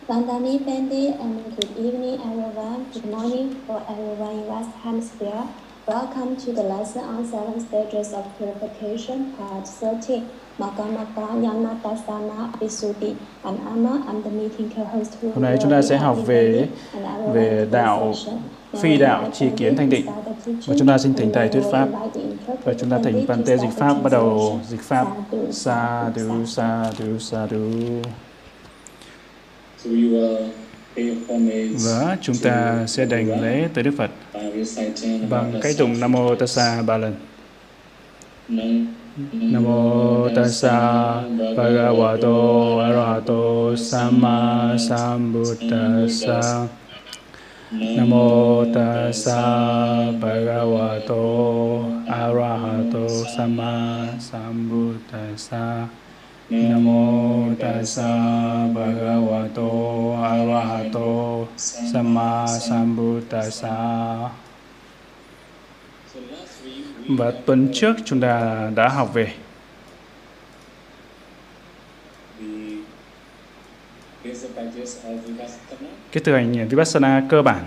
Vandani Pende and good evening everyone. Good morning for everyone in West Hemisphere. Welcome to the lesson on 7 stages of purification, part 13. Magamata Nyanatasana Visuddhi. And Anna, I'm the meeting co-host who Hôm nay chúng ta sẽ học về đạo phi đạo tri kiến thanh định, và chúng ta xin thỉnh thầy thuyết pháp, và chúng ta thỉnh Bante dịch pháp, bắt đầu dịch pháp. Sadhu sadhu sadhu. Và chúng ta sẽ đảnh lễ tới Đức Phật bằng cách tụng Nam Mô Tassa 3 lần. Nam Mô Tassa Bhagavato Arahato Samma Sambuddhassa. Nam Mô Tassa Bhagavato Arahato Samma Sambuddhassa. Nam Mô Tassa Bhagavato Arahato Samma Sambuddhassa. Và tuần trước chúng ta đã học về cái thực hành Vipassana cơ bản,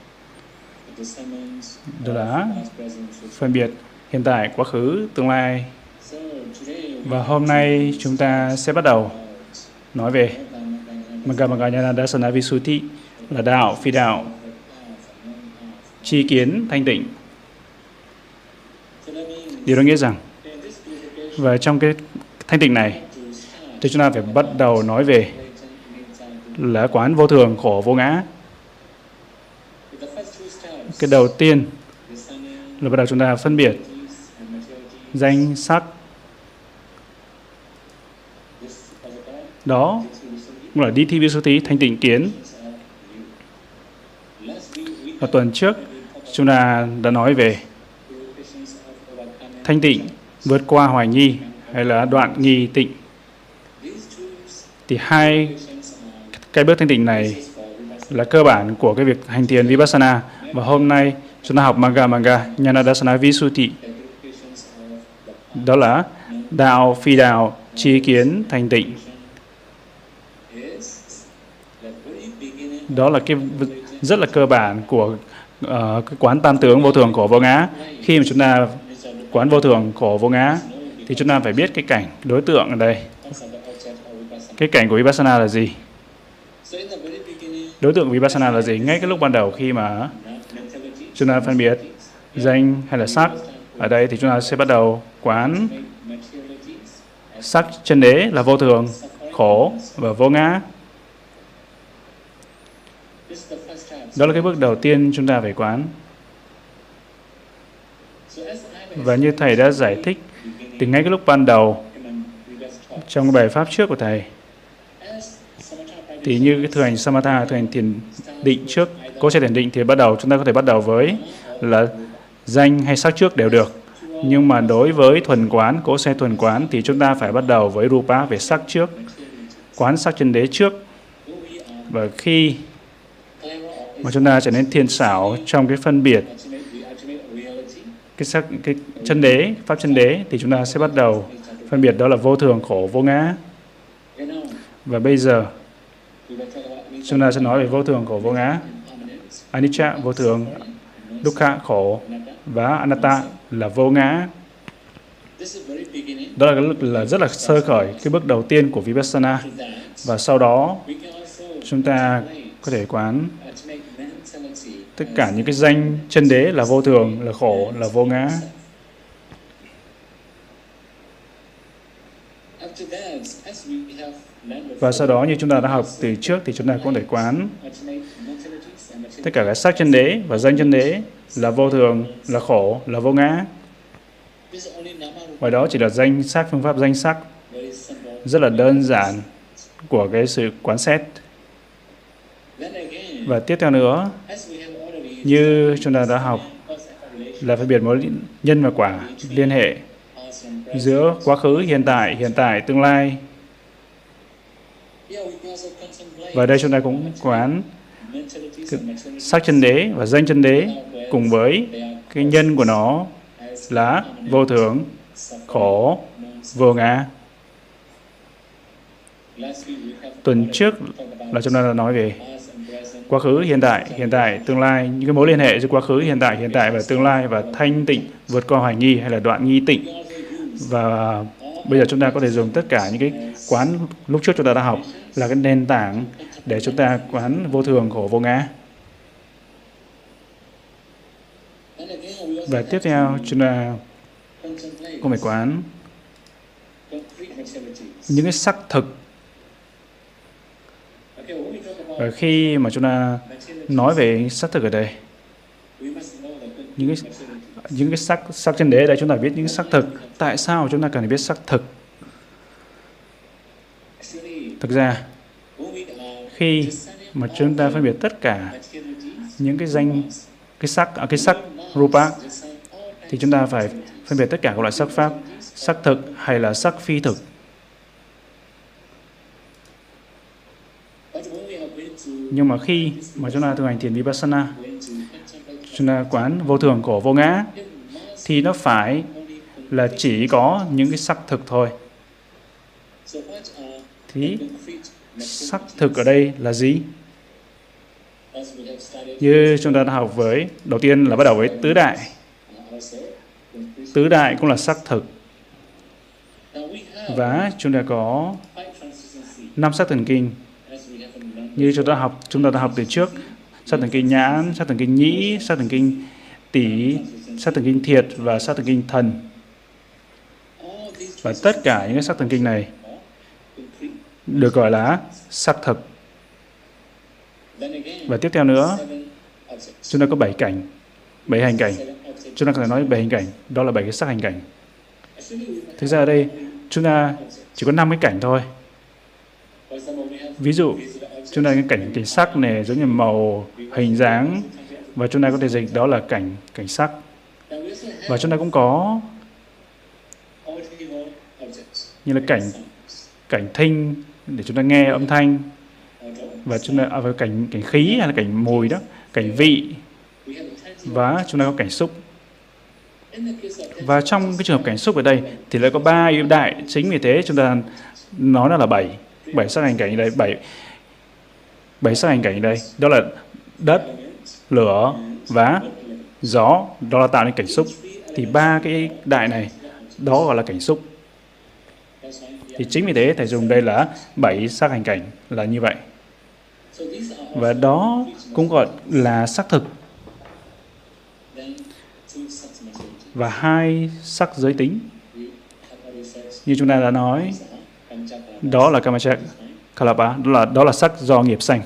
đó là phân biệt hiện tại, quá khứ, tương lai. Và hôm nay chúng ta sẽ bắt đầu nói về Maggamagga Visuddhi, là đạo phi đạo tri kiến thanh tịnh. Điều đó nghĩa rằng, và trong cái thanh tịnh này thì chúng ta phải bắt đầu nói về là quán vô thường, khổ, vô ngã. Cái đầu tiên là bắt đầu chúng ta phân biệt danh sắc. Đó cũng là Ditthi Visuddhi, thanh tịnh kiến. Và tuần trước chúng ta đã nói về thanh tịnh vượt qua hoài nghi, hay là đoạn nghi tịnh. Thì hai cái bước thanh tịnh này là cơ bản của cái việc hành thiền Vipassana. Và hôm nay chúng ta học Maggamagga Ñāṇadassana Visuddhi, đó là đạo phi đạo tri kiến thanh tịnh. Đó là cái rất là cơ bản của cái quán tam tướng vô thường khổ vô ngã. Khi mà chúng ta quán vô thường khổ vô ngã thì chúng ta phải biết cái cảnh đối tượng ở đây. Cái cảnh của Vipassana là gì? Đối tượng của Vipassana là gì? Ngay cái lúc ban đầu khi mà chúng ta phân biệt danh hay là sắc, ở đây thì chúng ta sẽ bắt đầu quán sắc chân đế là vô thường, khổ và vô ngã. Đó là cái bước đầu tiên chúng ta phải quán. Và như thầy đã giải thích từ ngay cái lúc ban đầu trong cái bài pháp trước của thầy, thì như cái thực hành Samatha, thực hành thiền định trước, cố xe thiền định, thì chúng ta có thể bắt đầu với là danh hay sắc trước đều được. Nhưng mà đối với thuần quán, cố xe thuần quán, thì chúng ta phải bắt đầu với Rupa, về sắc trước, quán sắc chân đế trước. Và khi mà chúng ta trở nên thiên xảo trong cái phân biệt cái chân đế, pháp chân đế, thì chúng ta sẽ bắt đầu phân biệt đó là vô thường, khổ, vô ngã. Và bây giờ chúng ta sẽ nói về vô thường, khổ, vô ngã. Anicca, vô thường; Dukkha, khổ; và Anatta là vô ngã. Đó là rất là sơ khởi, cái bước đầu tiên của Vipassana. Và sau đó chúng ta có thể quán tất cả những cái danh chân đế là vô thường, là khổ, là vô ngã. Và sau đó như chúng ta đã học từ trước thì chúng ta cũng thể quán tất cả các sắc chân đế và danh chân đế là vô thường, là khổ, là vô ngã. Và đó chỉ là danh sắc, phương pháp danh sắc rất là đơn giản của cái sự quán xét. Và tiếp theo nữa, như chúng ta đã học, là phân biệt mối nhân và quả, liên hệ giữa quá khứ, hiện tại, tương lai. Và đây chúng ta cũng quán sắc chân đế và danh chân đế cùng với cái nhân của nó là vô thường, khổ, vô ngã. Tuần trước là chúng ta đã nói về quá khứ, hiện tại, tương lai, những cái mối liên hệ giữa quá khứ, hiện tại và tương lai, và thanh tịnh vượt qua hoài nghi hay là đoạn nghi tịnh. Và bây giờ chúng ta có thể dùng tất cả những cái quán lúc trước chúng ta đã học là cái nền tảng để chúng ta quán vô thường, khổ, vô ngã. Và tiếp theo chúng ta cũng phải quán những cái sắc thực. Và khi mà chúng ta nói về sắc thực ở đây, những cái sắc trên đế ở đây, chúng ta biết những sắc thực. Tại sao chúng ta cần phải biết sắc thực? Thực ra, khi mà chúng ta phân biệt tất cả những cái danh, cái sắc rupa, thì chúng ta phải phân biệt tất cả các loại sắc pháp, sắc thực hay là sắc phi thực. Nhưng mà khi mà chúng ta thực hành thiền Vipassana, chúng ta quán vô thường, khổ, vô ngã, thì nó phải là chỉ có những cái sắc thực thôi. Thì sắc thực ở đây là gì? Như chúng ta đã học với, đầu tiên là bắt đầu với tứ đại. Tứ đại cũng là sắc thực. Và chúng ta có 5 sắc thần kinh. Như chúng ta đã học từ trước, sắc thần kinh nhãn, sắc thần kinh nhĩ, sắc thần kinh tỷ, sắc thần kinh thiệt và sắc thần kinh thần. Và tất cả những cái sắc thần kinh này được gọi là sắc thực. Và tiếp theo nữa, chúng ta có 7 cảnh, 7 hành cảnh. Chúng ta có thể nói 7 hành cảnh, đó là 7 cái sắc hành cảnh. Thực ra ở đây, chúng ta chỉ có 5 cái cảnh thôi. Ví dụ, chúng ta có cái cảnh sắc này, giống như màu, hình dáng, và chúng ta có thể dịch đó là cảnh sắc. Và chúng ta cũng có như là cảnh thinh để chúng ta nghe âm thanh, và chúng ta với cảnh khí hay là cảnh mùi đó, cảnh vị, và chúng ta có cảnh xúc. Và trong cái trường hợp cảnh xúc ở đây thì lại có 3 yếu đại. Chính vì thế chúng ta nói nó là 7 sắc hành cảnh ở đây, 7 sắc hành cảnh ở đây. Đó là đất, lửa và gió, đó là tạo nên cảnh xúc. Thì 3 cái đại này, đó gọi là cảnh xúc. Thì chính vì thế thầy dùng đây là 7 sắc hành cảnh là như vậy. Và đó cũng gọi là sắc thực. Và 2 sắc giới tính. Như chúng ta đã nói, đó là Kamacchakkalapa, đó là sắc do nghiệp sanh.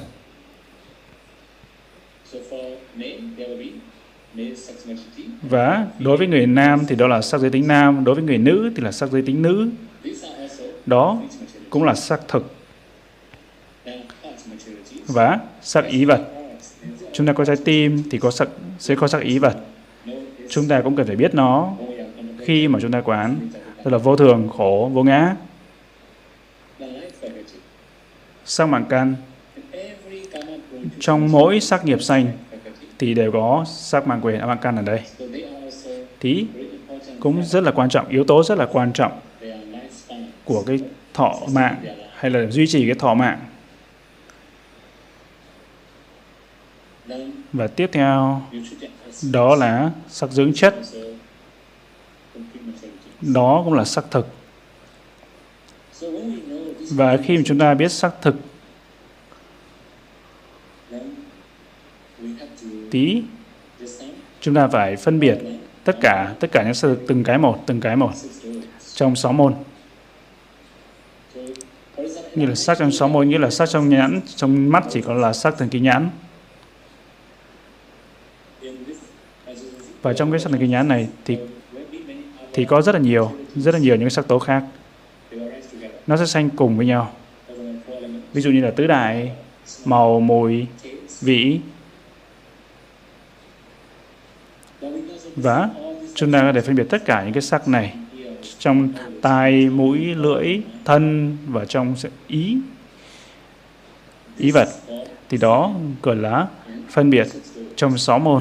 Và đối với người nam thì đó là sắc giới tính nam, đối với người nữ thì là sắc giới tính nữ. Đó cũng là sắc thực. Và sắc ý vật. Chúng ta có trái tim thì sẽ có sắc ý vật. Chúng ta cũng cần phải biết nó khi mà chúng ta quán, đó là vô thường, khổ, vô ngã. Sắc mạng căn. Trong mỗi sắc nghiệp sanh thì đều có sắc mạng quyền, mạng căn ở đây. Thì cũng rất là quan trọng, yếu tố rất là quan trọng của cái thọ mạng hay là duy trì cái thọ mạng. Và tiếp theo đó là sắc dưỡng chất. Đó cũng là sắc thực. Và khi mà chúng ta biết sắc thực tí, chúng ta phải phân biệt tất cả những sắc thực từng cái một trong 6 môn. Như là sắc trong 6 môn, như là sắc trong nhãn, trong mắt chỉ có là sắc thần kinh nhãn. Và trong cái sắc thần kinh nhãn này thì có rất là nhiều những cái sắc tố khác. Nó sẽ sanh cùng với nhau. Ví dụ như là tứ đại, màu, mùi, vị. Và chúng ta có thể phân biệt tất cả những cái sắc này trong tai, mũi, lưỡi, thân và trong ý vật. Thì đó gọi là phân biệt trong 6 môn.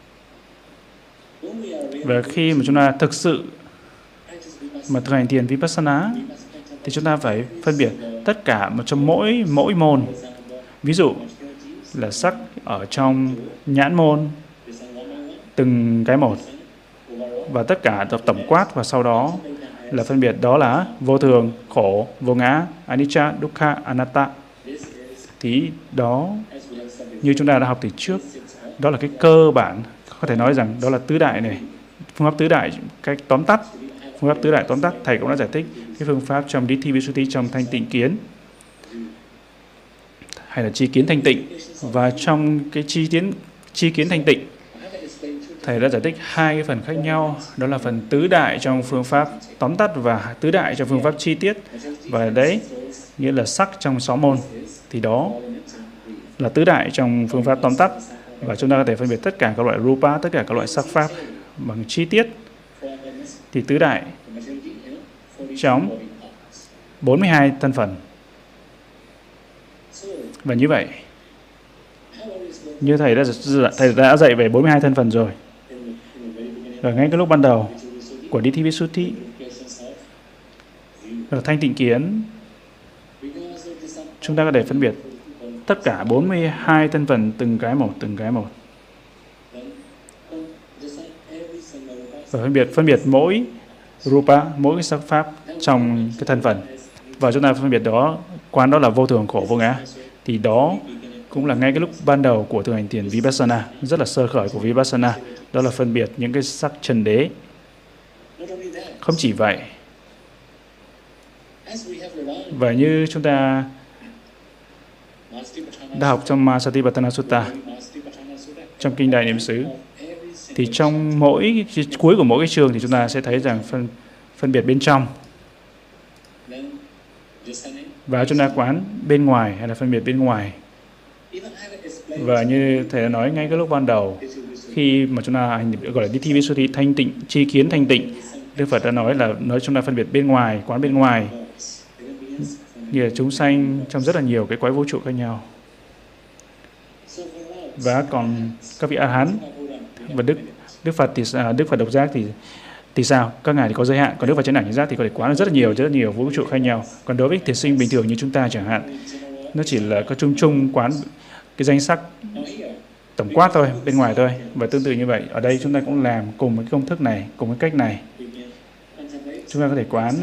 Và khi mà chúng ta thực sự mà thực hành thiền Vipassana thì chúng ta phải phân biệt tất cả trong mỗi môn. Ví dụ là sắc ở trong nhãn môn, từng cái một, và tất cả tổng quát, và sau đó là phân biệt đó là vô thường, khổ, vô ngã, anicca, dukkha, anatta. Thì đó, như chúng ta đã học từ trước, đó là cái cơ bản, có thể nói rằng đó là tứ đại này. Phương pháp tứ đại, cách tóm tắt, phương pháp tứ đại tóm tắt, thầy cũng đã giải thích cái phương pháp trong Ditthi Visuddhi, trong thanh tịnh kiến, hay là chi kiến thanh tịnh. Và trong cái chi kiến thanh tịnh, thầy đã giải thích hai cái phần khác nhau, đó là phần tứ đại trong phương pháp tóm tắt và tứ đại trong phương pháp chi tiết. Và đấy, nghĩa là sắc trong 6 môn, thì đó là tứ đại trong phương pháp tóm tắt. Và chúng ta có thể phân biệt tất cả các loại rupa, tất cả các loại sắc pháp bằng chi tiết. Thì tứ đại trong 42 thân phần. Và như vậy, như thầy đã dạy về 42 thân phần rồi. Và ngay cái lúc ban đầu của Ditthi Visuddhi, là thanh tịnh kiến, chúng ta có thể phân biệt tất cả 42 thân phần từng cái một. Và phân biệt mỗi rupa, mỗi cái sắc pháp trong cái thân phần. Và chúng ta phân biệt đó, quán đó là vô thường, khổ, vô ngã. Thì đó cũng là ngay cái lúc ban đầu của thực hành thiền Vipassana, rất là sơ khởi của Vipassana, đó là phân biệt những cái sắc chân đế. Không chỉ vậy, và như chúng ta đã học trong Satipatthana Sutta, trong kinh Đại Niệm xứ, thì trong cuối của mỗi cái chương thì chúng ta sẽ thấy rằng phân biệt bên trong, và chúng ta quán bên ngoài hay là phân biệt bên ngoài. Và như thầy đã nói ngay cái lúc ban đầu, khi mà chúng ta gọi là Ditthi Visuddhi, thanh tịnh, chi kiến thanh tịnh, Đức Phật đã nói chúng ta phân biệt bên ngoài, quán bên ngoài, như là chúng sanh trong rất là nhiều cái cõi vũ trụ khác nhau. Và còn các vị A-la-hán và Đức Phật độc giác thì sao? Các ngài thì có giới hạn, còn Đức Phật chánh đẳng chánh giác thì có thể quán rất là nhiều vũ trụ khác nhau. Còn đối với thiền sinh bình thường như chúng ta chẳng hạn, nó chỉ là có chung quán cái danh sắc tổng quát thôi, bên ngoài thôi. Và tương tự như vậy, ở đây chúng ta cũng làm cùng với công thức này, cùng với cách này. Chúng ta có thể quán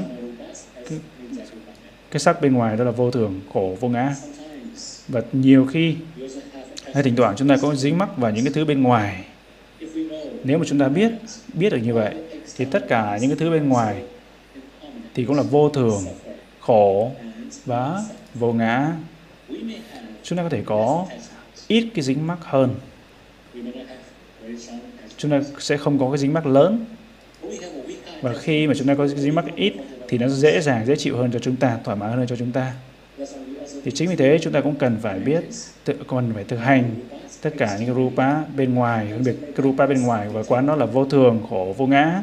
cái sắc bên ngoài, đó là vô thường, khổ, vô ngã. Và nhiều khi, hay thỉnh thoảng chúng ta có dính mắc vào những cái thứ bên ngoài. Nếu mà chúng ta biết được như vậy, thì tất cả những cái thứ bên ngoài thì cũng là vô thường, khổ và vô ngã. Chúng ta có thể có ít cái dính mắc hơn. Chúng ta sẽ không có cái dính mắc lớn. Và khi mà chúng ta có cái dính mắc ít thì nó dễ chịu hơn cho chúng ta, thoải mái hơn cho chúng ta. Thì chính vì thế chúng ta cũng cần phải phải thực hành tất cả những cái rupa bên ngoài, phân biệt cái rupa bên ngoài và quán nó là vô thường, khổ, vô ngã.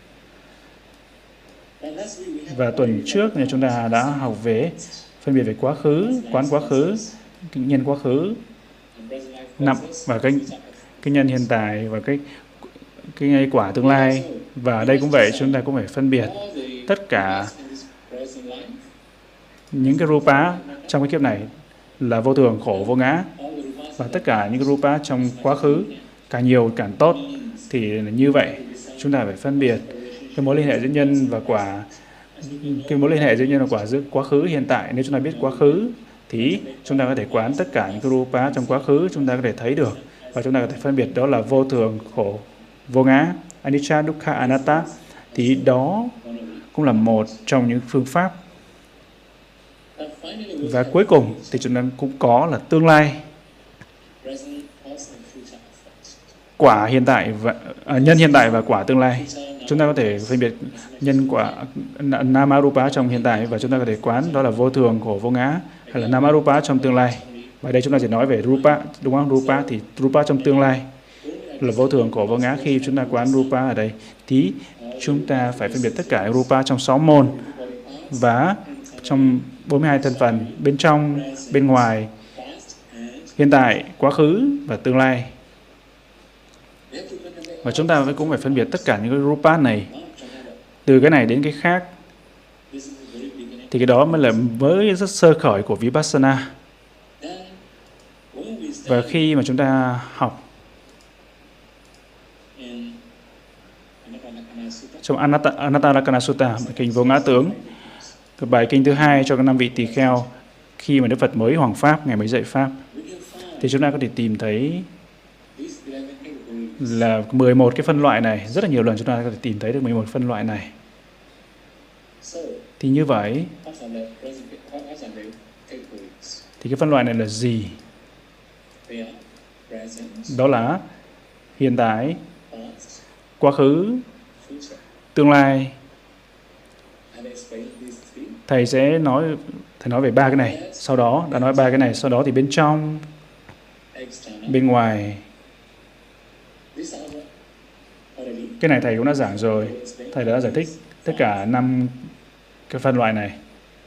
Và tuần trước thì chúng ta đã học về phân biệt về quá khứ, quán quá khứ, nhân quá khứ, và cái nhân hiện tại và cái quả tương lai. Và ở đây cũng vậy, chúng ta cũng phải phân biệt tất cả những cái rupa trong cái kiếp này là vô thường, khổ, vô ngã. Và tất cả những cái rupa trong quá khứ, càng nhiều càng tốt. Thì như vậy, chúng ta phải phân biệt cái mối liên hệ giữa nhân và quả. Cái mối liên hệ giữa nhân và quả giữa quá khứ, hiện tại. Nếu chúng ta biết quá khứ, thì chúng ta có thể quán tất cả những cái rupa trong quá khứ, chúng ta có thể thấy được. Và chúng ta có thể phân biệt đó là vô thường, khổ, vô ngã, anicca, dukkha, anatta. Thì đó cũng là một trong những phương pháp. Và cuối cùng thì chúng ta cũng có là tương lai, quả hiện tại và nhân hiện tại và quả tương lai. Chúng ta có thể phân biệt nhân quả namarupa trong hiện tại, và chúng ta có thể quán đó là vô thường, khổ, vô ngã, hay là namarupa trong tương lai. Và đây chúng ta chỉ nói về rupa, đúng không? Rupa thì rupa trong tương lai là vô thường, khổ, vô ngã. Khi chúng ta quán rupa ở đây thì chúng ta phải phân biệt tất cả rupa trong 6 môn và trong 42 thân phần, bên trong, bên ngoài, hiện tại, quá khứ và tương lai. Và chúng ta cũng phải phân biệt tất cả những cái rupa này, từ cái này đến cái khác. thì cái đó mới là mới rất sơ khởi của Vipassana. Và khi mà chúng ta học trong Anattalakkana Sutta, bài kinh vô ngã tướng, cái bài kinh thứ hai cho các 5 vị tỳ kheo, khi mà Đức Phật mới hoằng pháp, Ngài mới dạy pháp, thì chúng ta có thể tìm thấy là 11 cái phân loại này. Rất là nhiều lần chúng ta có thể tìm thấy được 11 phân loại này. Thì như vậy, thì cái phân loại này là gì? Đó là hiện tại, quá khứ, tương lai. Thầy sẽ nói về 3 cái này. Sau đó, đã nói 3 cái này. Sau đó thì bên trong, bên ngoài. Cái này thầy cũng đã giảng rồi. Thầy đã giải thích tất cả 5 cái phân loại này.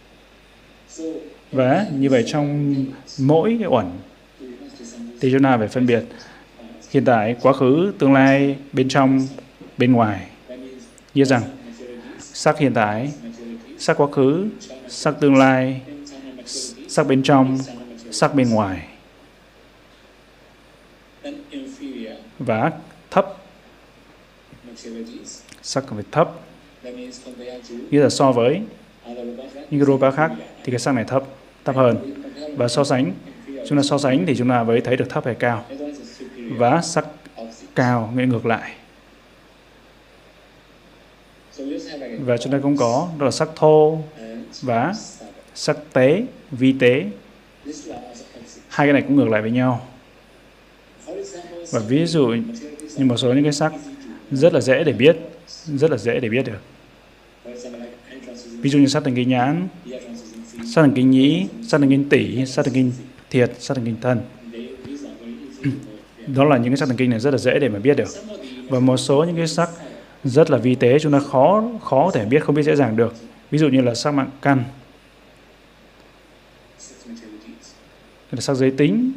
Và như vậy trong mỗi cái uẩn thì chúng ta phải phân biệt hiện tại, quá khứ, tương lai, bên trong, bên ngoài. Nghĩa rằng sắc hiện tại, sắc quá khứ, sắc tương lai, sắc bên trong, sắc bên ngoài. Và thấp, sắc phải thấp. Nghĩa là so với những cái rupa khác thì cái sắc này thấp hơn. Và so sánh, chúng ta so sánh thì chúng ta mới thấy được thấp hay cao. Và sắc cao nghĩa ngược lại. Và chúng ta cũng có, đó là sắc thô và sắc tế, vi tế. Hai cái này cũng ngược lại với nhau. Và ví dụ như một số những cái sắc rất là dễ để biết, được. Ví dụ như sắc thần kinh nhãn, sắc thần kinh nhĩ, sắc thần kinh tỷ, sắc thần kinh thiệt, sắc thần kinh thân. Đó là những cái sắc thần kinh này rất là dễ để mà biết được. Và một số những cái sắc rất là vi tế chúng ta khó thể biết, không biết dễ dàng được. Ví dụ như là sắc mạng căn, là sắc giới tính.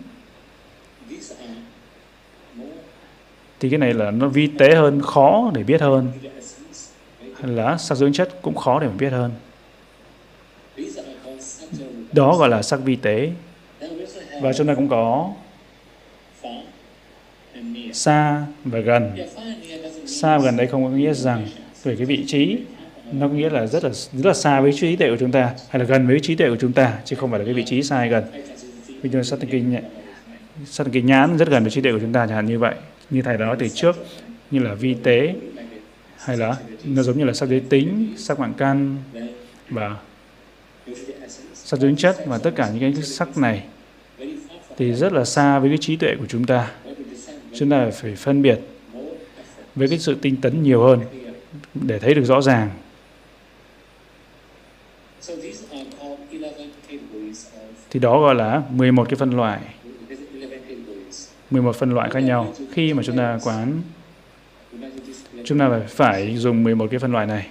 Thì cái này là nó vi tế hơn, khó để biết hơn. Hay là sắc dưỡng chất cũng khó để mà biết hơn. Đó gọi là sắc vi tế. Và chúng ta cũng có xa và gần. Xa và gần đây không có nghĩa rằng về cái vị trí, nó có nghĩa là rất là xa với trí tuệ của chúng ta, hay là gần với trí tuệ của chúng ta, chứ không phải là cái vị trí xa hay gần. Ví dụ sắc thần kinh nhãn rất gần với trí tuệ của chúng ta, chẳng hạn như vậy. Như thầy đã nói từ trước, như là vi tế, hay là nó giống như là sắc giới tính, sắc mạng căn và sắc dưỡng chất, và tất cả những cái sắc này thì rất là xa với cái trí tuệ của chúng ta. Chúng ta phải phân biệt với cái sự tinh tấn nhiều hơn để thấy được rõ ràng. Thì đó gọi là 11 cái phân loại. 11 phân loại khác nhau. Khi mà chúng ta quán, chúng ta phải dùng 11 cái phân loại này.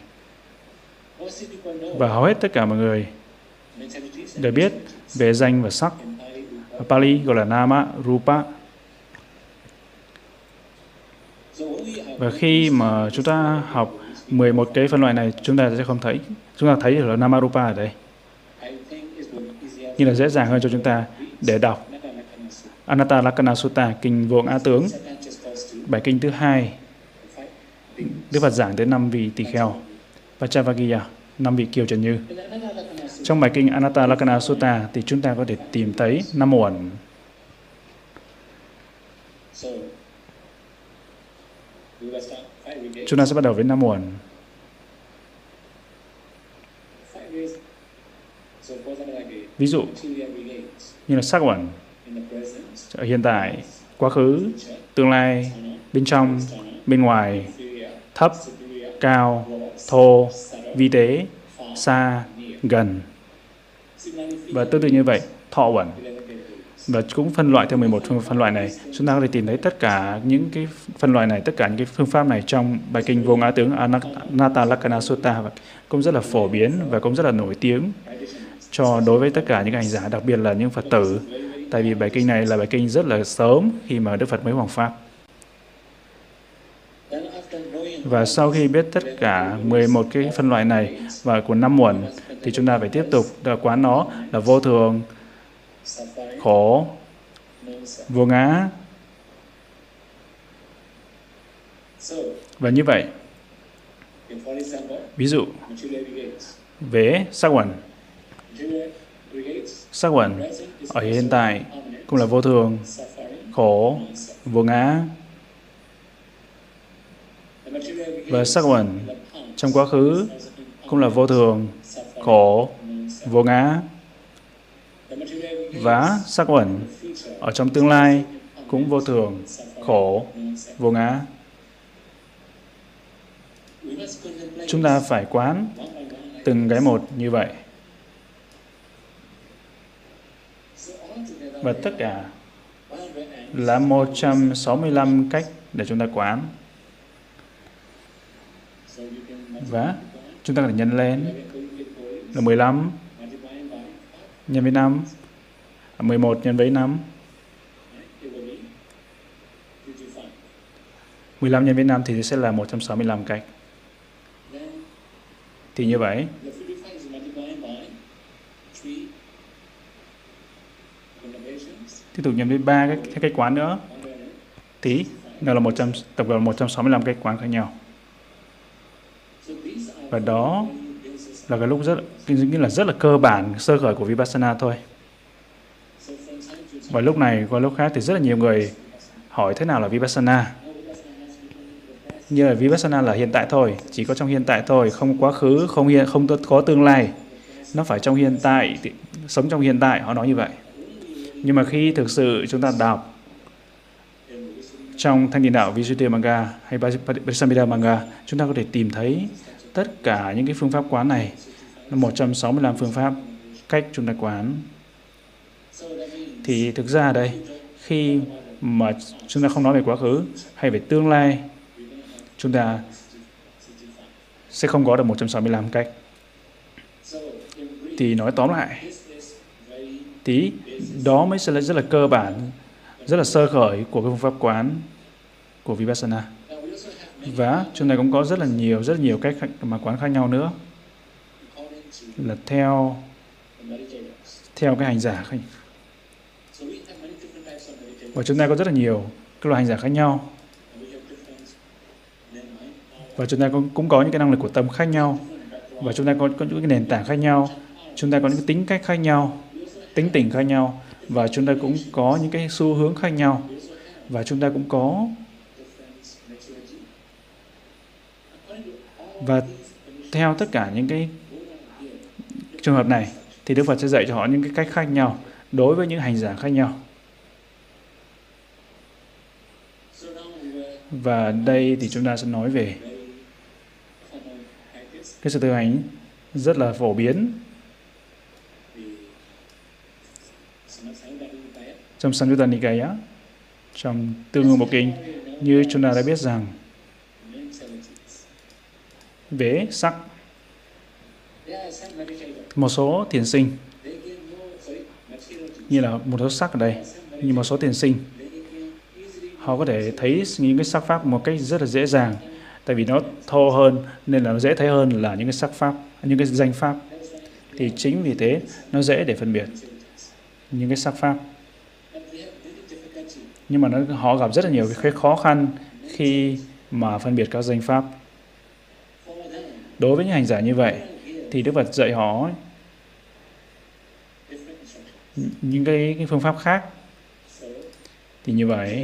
Và hầu hết tất cả mọi người đều biết về danh và sắc. Ở Pali gọi là Nama, Rupa. Và khi mà chúng ta học 11 cái phân loại này, chúng ta sẽ không thấy. Chúng ta thấy là Nama Rupa ở đây. Nhưng là dễ dàng hơn cho chúng ta để đọc Anattalakkana Sutta, kinh vô ngã tướng. Bài kinh thứ 2, Đức Phật giảng tới 5 vị tỳ kheo, Vajjavaggiya, 5 vị kiều trần như. Trong bài kinh Anattalakkana Sutta thì chúng ta có thể tìm thấy 5 uẩn. Chúng ta sẽ bắt đầu với 5 uẩn. Ví dụ như là sắc uẩn, ở hiện tại, quá khứ, tương lai, bên trong, bên ngoài, thấp, cao, thô, vi tế, xa, gần. Và tương tự như vậy, thọ uẩn. Và cũng phân loại theo 11 phân loại này. Chúng ta có thể tìm thấy tất cả những cái phân loại này, tất cả những cái phương pháp này trong bài kinh vô ngã tướng Anattalakkana Sutta, cũng rất là phổ biến và cũng rất là nổi tiếng đối với tất cả những hành giả, đặc biệt là những Phật tử. Tại vì bài kinh này là bài kinh rất là sớm khi mà Đức Phật mới hoằng pháp. Và sau khi biết tất cả 11 cái phân loại này và của 5 uẩn, thì chúng ta phải tiếp tục quán nó là vô thường, khổ, vô ngã. Và như vậy, ví dụ về sắc quẩn ở hiện tại cũng là vô thường, khổ, vô ngã. Và sắc quẩn trong quá khứ cũng là vô thường, khổ, vô ngã. Và sắc quẩn ở trong tương lai cũng vô thường, khổ, vô ngã. Chúng ta phải quán từng cái một như vậy. Và tất cả là 165 cách để chúng ta quán. Và chúng ta có thể nhân lên là 15 nhân với 5, 11 nhân với 5. 15 nhân với 5 thì sẽ là 165 cách. Thì như vậy, tiếp tục nhân với 3 cách quán nữa, thì nó là tổng cộng là 165 cách quán khác nhau. Và đó là cái lúc rất là cơ bản, sơ khởi của Vipassana thôi. Và lúc này qua lúc khác thì rất là nhiều người hỏi thế nào là Vipassana. Như là Vipassana là hiện tại thôi, chỉ có trong hiện tại thôi, không quá khứ, không có tương lai. Nó phải trong hiện tại, sống trong hiện tại, họ nói như vậy. Nhưng mà khi thực sự chúng ta đọc trong Thanh Điển Đạo Visuddhimagga hay Patisambhida Magga, chúng ta có thể tìm thấy tất cả những cái phương pháp quán này, 165 phương pháp cách chúng ta quán. Thì thực ra đây, khi mà chúng ta không nói về quá khứ hay về tương lai, chúng ta sẽ không có được 165 cách. Thì nói tóm lại, thì đó mới sẽ là rất là cơ bản, rất là sơ khởi của cái phương pháp quán của Vipassana. Và chúng ta cũng có rất là nhiều cách mà quán khác nhau nữa, là theo cái hành giả. Và chúng ta có rất là nhiều các loại hành giả khác nhau. Và chúng ta cũng có những cái năng lực của tâm khác nhau. Và chúng ta có những cái nền tảng khác nhau. Chúng ta có những cái tính cách khác nhau, tính tình khác nhau. Và chúng ta cũng có những cái xu hướng khác nhau. Và chúng ta cũng có. Và theo tất cả những cái trường hợp này, thì Đức Phật sẽ dạy cho họ những cái cách khác nhau đối với những hành giả khác nhau. Và đây thì chúng ta sẽ nói về cái sự thực hành rất là phổ biến trong Samyutta Nikaya, trong Tương Ưng Bộ Kinh, như chúng ta đã biết rằng về sắc, một số thiền sinh, như là một số sắc ở đây, như một số thiền sinh, họ có thể thấy những cái sắc pháp một cách rất là dễ dàng, tại vì nó thô hơn nên là nó dễ thấy hơn là những cái sắc pháp, những cái danh pháp. Thì chính vì thế nó dễ để phân biệt những cái sắc pháp. Nhưng mà họ gặp rất là nhiều cái khó khăn khi mà phân biệt các danh pháp. Đối với những hành giả như vậy, thì Đức Phật dạy họ những cái phương pháp khác. Thì như vậy,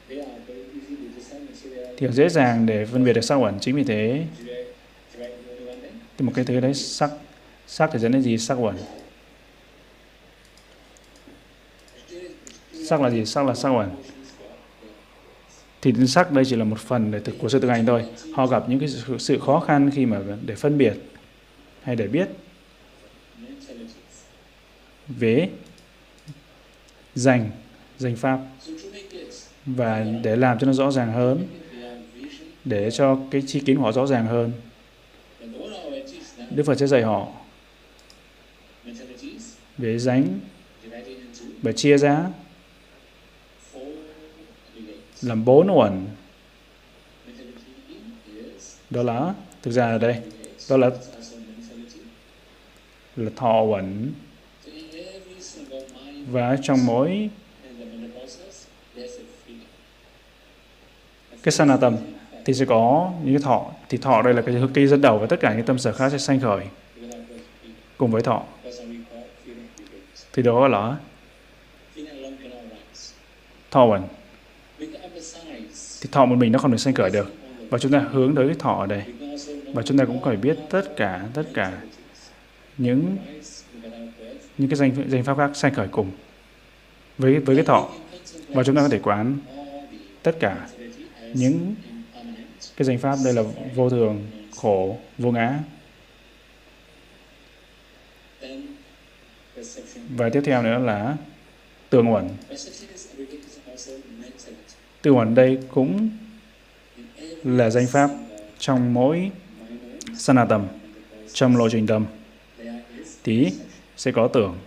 thì dễ dàng để phân biệt được sắc uẩn. Chính vì thế, thì một cái thứ đấy, sắc thì dẫn đến gì? Sắc uẩn. Sắc là gì? Sắc là sắc uẩn. Thì sắc đây chỉ là một phần của sự thực hành thôi. Họ gặp những cái sự khó khăn khi mà để phân biệt hay để biết về danh pháp. Và để làm cho nó rõ ràng hơn, để cho cái tri kiến của họ rõ ràng hơn, Đức Phật sẽ dạy họ về danh và chia ra làm 4 uẩn. Đó là, thực ra ở đây, đó là là thọ uẩn. Và trong mỗi cái sanatam thì sẽ có những cái thọ. Thì thọ đây là cái dẫn đầu và tất cả những tâm sở khác sẽ sanh khởi cùng với thọ. Thì đó là thọ uẩn. Thì thọ một mình nó không được sanh khởi được. Và chúng ta hướng tới cái thọ ở đây. Và chúng ta cũng phải biết tất cả những cái danh pháp khác sanh khởi cùng với cái thọ. Và chúng ta có thể quán tất cả những cái danh pháp đây là vô thường, khổ, vô ngã. Và tiếp theo nữa là tường uẩn. Tường uẩn đây cũng là danh pháp trong mỗi sanatam, trong lộ trình tâm thì sẽ có tưởng.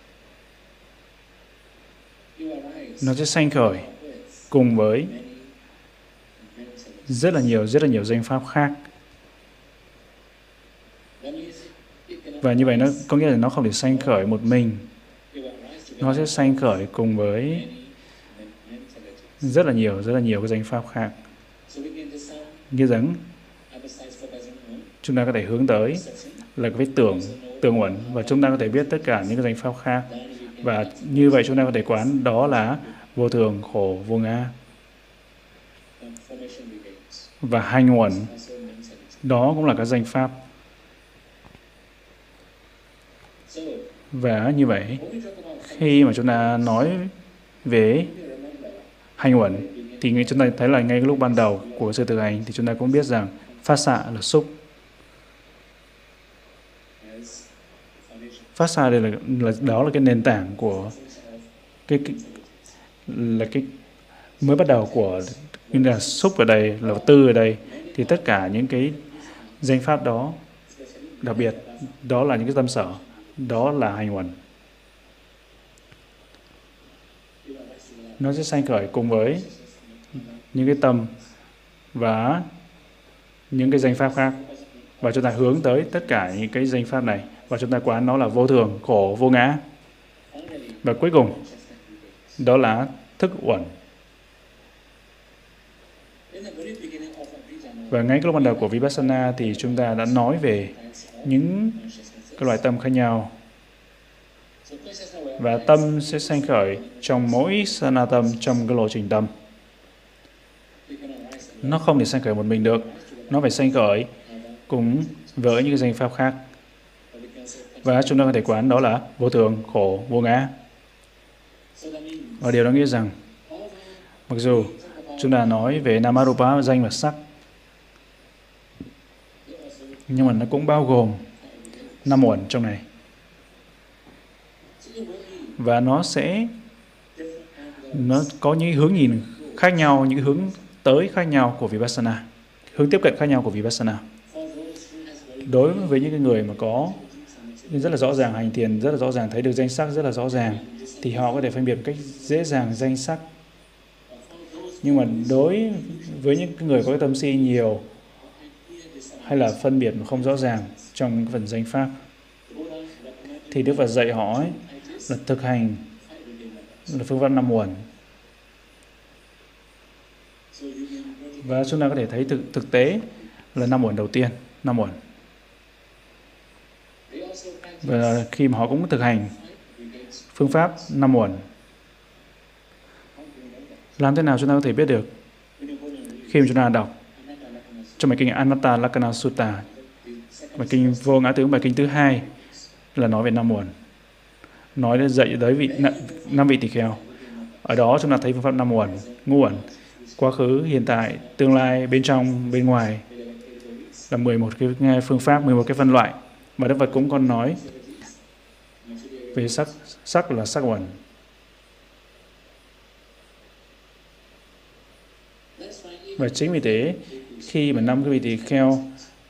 Nó sẽ sanh khởi cùng với rất là nhiều danh pháp khác. Và như vậy nó có nghĩa là nó không thể sanh khởi một mình. Nó sẽ sanh khởi cùng với rất là nhiều cái danh pháp khác. Như rằng chúng ta có thể hướng tới là cái tưởng uẩn, và chúng ta có thể biết tất cả những cái danh pháp khác. Và như vậy chúng ta có thể quán đó là vô thường, khổ, vô ngã. Và hành uẩn, đó cũng là các danh pháp. Và như vậy, khi mà chúng ta nói về hành uẩn, thì chúng ta thấy là ngay lúc ban đầu của sự thực hành thì chúng ta cũng biết rằng phát xạ là xúc. Phát xạ đây đó là cái nền tảng của cái mới bắt đầu của như là xúc ở đây, là tư ở đây, thì tất cả những cái danh pháp đó, đặc biệt đó là những cái tâm sở, đó là hành uẩn. Nó sẽ sanh khởi cùng với những cái tâm và những cái danh pháp khác. Và chúng ta hướng tới tất cả những cái danh pháp này. Và chúng ta quán nó là vô thường, khổ, vô ngã. Và cuối cùng, đó là thức uẩn. Và ngay cái lúc ban đầu của Vipassana thì chúng ta đã nói về những cái loại tâm khác nhau. Và tâm sẽ sanh khởi trong mỗi sanatam, trong cái lộ trình tâm. Nó không thể sanh khởi một mình được. Nó phải sanh khởi cùng với những cái danh pháp khác. Và chúng ta có thể quán đó là vô thường, khổ, vô ngã. Và điều đó nghĩa rằng, mặc dù chúng ta nói về Namarupa, danh và sắc, nhưng mà nó cũng bao gồm 5 uẩn trong này. Và nó có những hướng nhìn khác nhau, những hướng tới khác nhau của Vipassana, hướng tiếp cận khác nhau của Vipassana. Đối với những người mà có rất là rõ ràng hành thiền, rất là rõ ràng thấy được danh sắc rất là rõ ràng, thì họ có thể phân biệt một cách dễ dàng danh sắc. Nhưng mà đối với những người có cái tâm si nhiều, hay là phân biệt mà không rõ ràng trong phần danh pháp, thì Đức Phật dạy họ ấy, là thực hành là phương pháp 5 uẩn. Và chúng ta có thể thấy thực tế là 5 uẩn đầu tiên, 5 uẩn. Và khi mà họ cũng thực hành phương pháp 5 uẩn, làm thế nào chúng ta có thể biết được? Khi mà chúng ta đọc trong bài kinh Anatta Lakkhana Sutta, bài kinh Vô Ngã Tướng, bài kinh thứ 2 là nói về 5 uẩn, nói dạy tới 5 vị tỳ kheo. Ở đó chúng ta thấy phương pháp 5 uẩn, ngũ uẩn, quá khứ, hiện tại, tương lai, bên trong, bên ngoài, là 11 cái phương pháp, 11 cái phân loại. Mà Đức Phật cũng còn nói về sắc là sắc uẩn. Và chính vì thế, khi mà 5 cái vị tỳ kheo,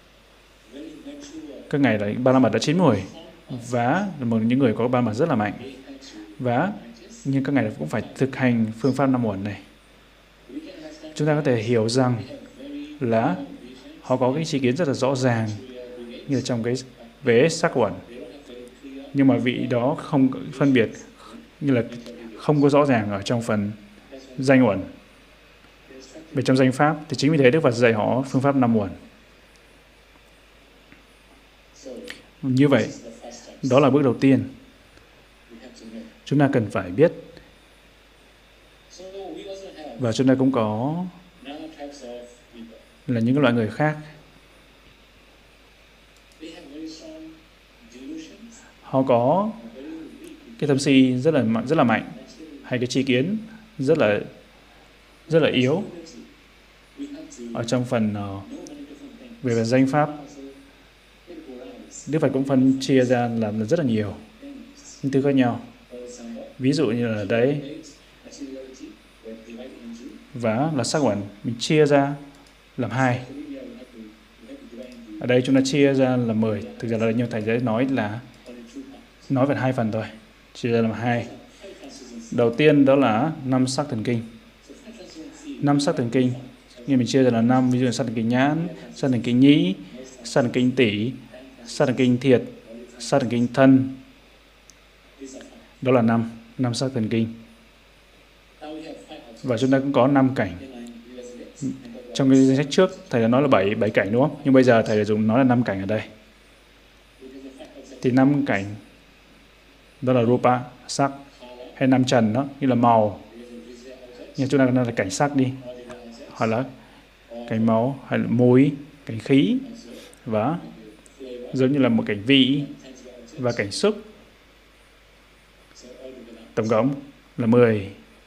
các ngài là Ba La Mật đã chín mùi, và những người có Ba La Mật rất là mạnh. Nhưng các ngài cũng phải thực hành phương pháp 5 uẩn này. Chúng ta có thể hiểu rằng là họ có cái tri kiến rất là rõ ràng, như là trong cái vế sắc uẩn. nhưng mà vị đó không phân biệt, như là không có rõ ràng ở trong phần danh uẩn. Về trong danh pháp thì chính vì thế Đức Phật dạy họ phương pháp 5 uẩn. Như vậy, đó là bước đầu tiên. Chúng ta cần phải biết. Và chúng ta cũng có là những loại người khác. Họ có cái tâm si rất là mạnh, hay cái tri kiến rất là yếu. Ở trong phần về danh pháp, Đức Phật cũng phân chia ra làm rất là nhiều những thứ khác nhau. Ví dụ như là đấy, và là sắc uẩn mình chia ra làm 2. Ở đây chúng ta chia ra làm 10. Thực ra là như thầy đã nói về 2 phần thôi, chia ra làm 2. Đầu tiên đó là 5 sắc thần kinh. 5 sắc thần kinh, như mình chia ra là 5, ví dụ như sắc thần kinh nhãn, sắc thần kinh nhĩ, sắc thần kinh tỷ, sắc thần kinh thiệt, sắc thần kinh thân. Đó là 5 sắc thần kinh. Và chúng ta cũng có 5 cảnh. Trong cái danh sách trước, thầy đã nói là 7 cảnh đúng không? Nhưng bây giờ thầy đã dùng nói là 5 cảnh ở đây. Thì 5 cảnh, đó là rupa, sắc, hay 5 trần đó, như là màu. Nhưng chúng ta nói là cảnh sắc đi. Hoặc là cảnh máu, hay là mùi, cảnh khí. Và giống như là một cảnh vị và cảnh xúc. Tổng cộng là 10.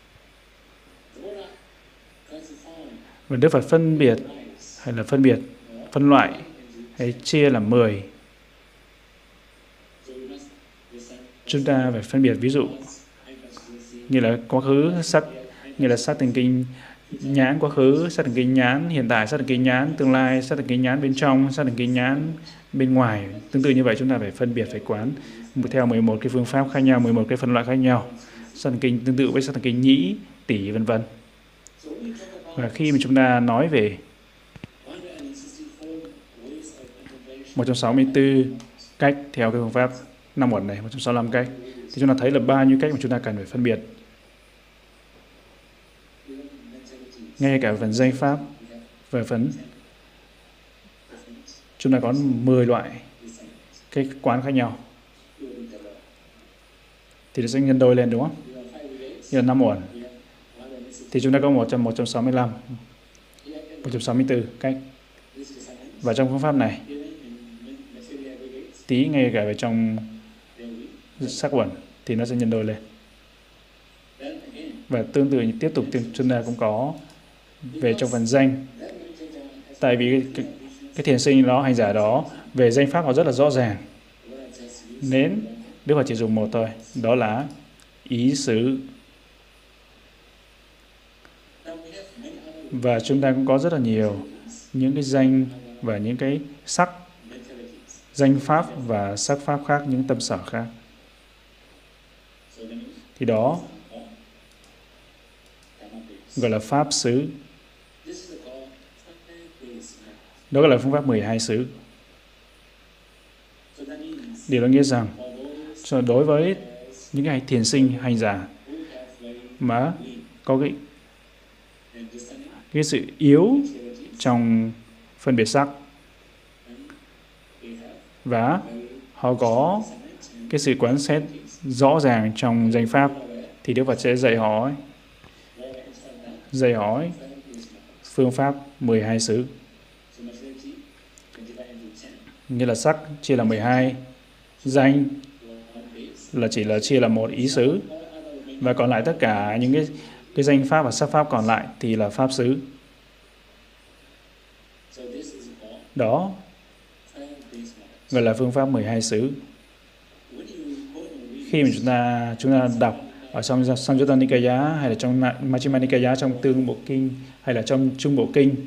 Và Đức Phật phân biệt, hay là phân loại, hay chia làm 10. Chúng ta phải phân biệt, ví dụ như là quá khứ sắc, như là sắc thần kinh nhãn quá khứ, sắc thần kinh nhãn hiện tại, sắc thần kinh nhãn tương lai, sắc thần kinh nhãn bên trong, sắc thần kinh nhãn bên ngoài. Tương tự như vậy, chúng ta phải phân biệt, phải quán theo 11 cái phương pháp khác nhau, 11 cái phân loại khác nhau. Sắc thần kinh tương tự với sắc thần kinh nhĩ, tỷ, vân vân. Và khi mà chúng ta nói về 164 cách theo cái phương pháp 5 uẩn này, 165 cách, thì chúng ta thấy là bao nhiêu cách mà chúng ta cần phải phân biệt. Ngay cả phần danh pháp, về phần chúng ta có 10 loại cái quán khác nhau. Thì nó sẽ nhân đôi lên đúng không? Như là 5 uẩn. Thì chúng ta có 165, 164 cách. Và trong phương pháp này, tí ngay cả về trong sắc uẩn thì nó sẽ nhân đôi lên. Và tương tự tiếp tục chúng ta cũng có về trong phần danh. Tại vì cái thiền sinh đó, hành giả đó, về danh pháp họ rất là rõ ràng. Nên Đức Phật chỉ dùng một thôi, đó là ý xứ. Và chúng ta cũng có rất là nhiều những cái danh và những cái sắc, danh pháp và sắc pháp khác, những tâm sở khác. Thì đó gọi là pháp xứ. Đó gọi là phương pháp 12 xứ. Điều đó nghĩa rằng đối với những cái thiền sinh, hành giả mà có cái sự yếu trong phân biệt sắc, và họ có cái sự quán xét rõ ràng trong danh pháp, thì Đức Phật sẽ dạy họ phương pháp 12 xứ. Như là sắc chia là 12, danh là chỉ là chia là một ý xứ, và còn lại tất cả những cái danh pháp và sắc pháp còn lại thì là pháp xứ. Đó gọi là phương pháp 12 xứ. Khi mà chúng ta đọc ở trong Samyutta Nikaya, hay là trong Majjhima Nikaya, trong Tương Bộ Kinh, hay là trong Trung Bộ Kinh,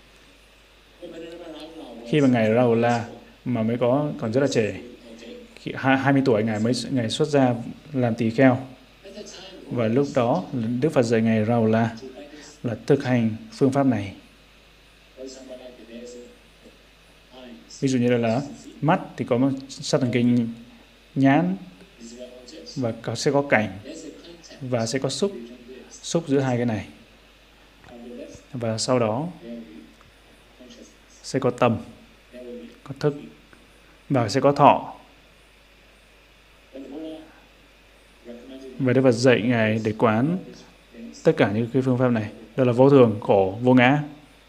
khi mà ngài Rahula mà mới còn rất là trẻ, 20 tuổi ngài xuất gia làm tỳ kheo, và lúc đó Đức Phật dạy ngài Rahula là thực hành phương pháp này. Ví dụ như là mắt thì có sắc thần kinh nhãn, và sẽ có cảnh và sẽ có xúc giữa hai cái này, và sau đó sẽ có tâm, có thức và sẽ có thọ. Và Đức Phật dạy Ngài để quán tất cả những cái phương pháp này. Đó là vô thường, khổ, vô ngã.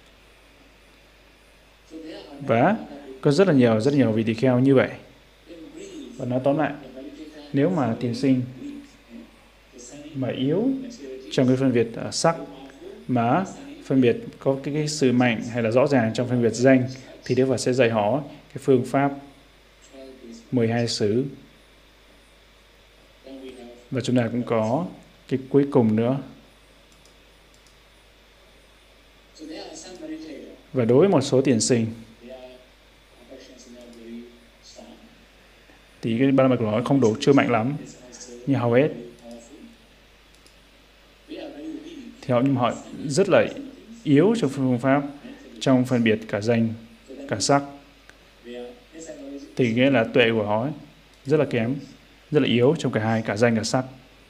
Và có rất là nhiều vị tỳ kheo như vậy. Và nói tóm lại, nếu mà thiền sinh mà yếu trong cái phân biệt sắc, mà phân biệt có cái sự mạnh hay là rõ ràng trong phân biệt danh, thì Đức Phật sẽ dạy họ cái phương pháp 12 xứ. Và chúng ta cũng có cái cuối cùng nữa. Và đối với một số thiền sinh thì cái ba la mật của họ không đủ, chưa mạnh lắm, như hầu hết thì họ rất là yếu trong phương pháp, trong phân biệt cả danh, cả sắc. Thì nghĩa là tuệ của họ rất là kém, rất là yếu trong cả hai, cả danh cả sắc.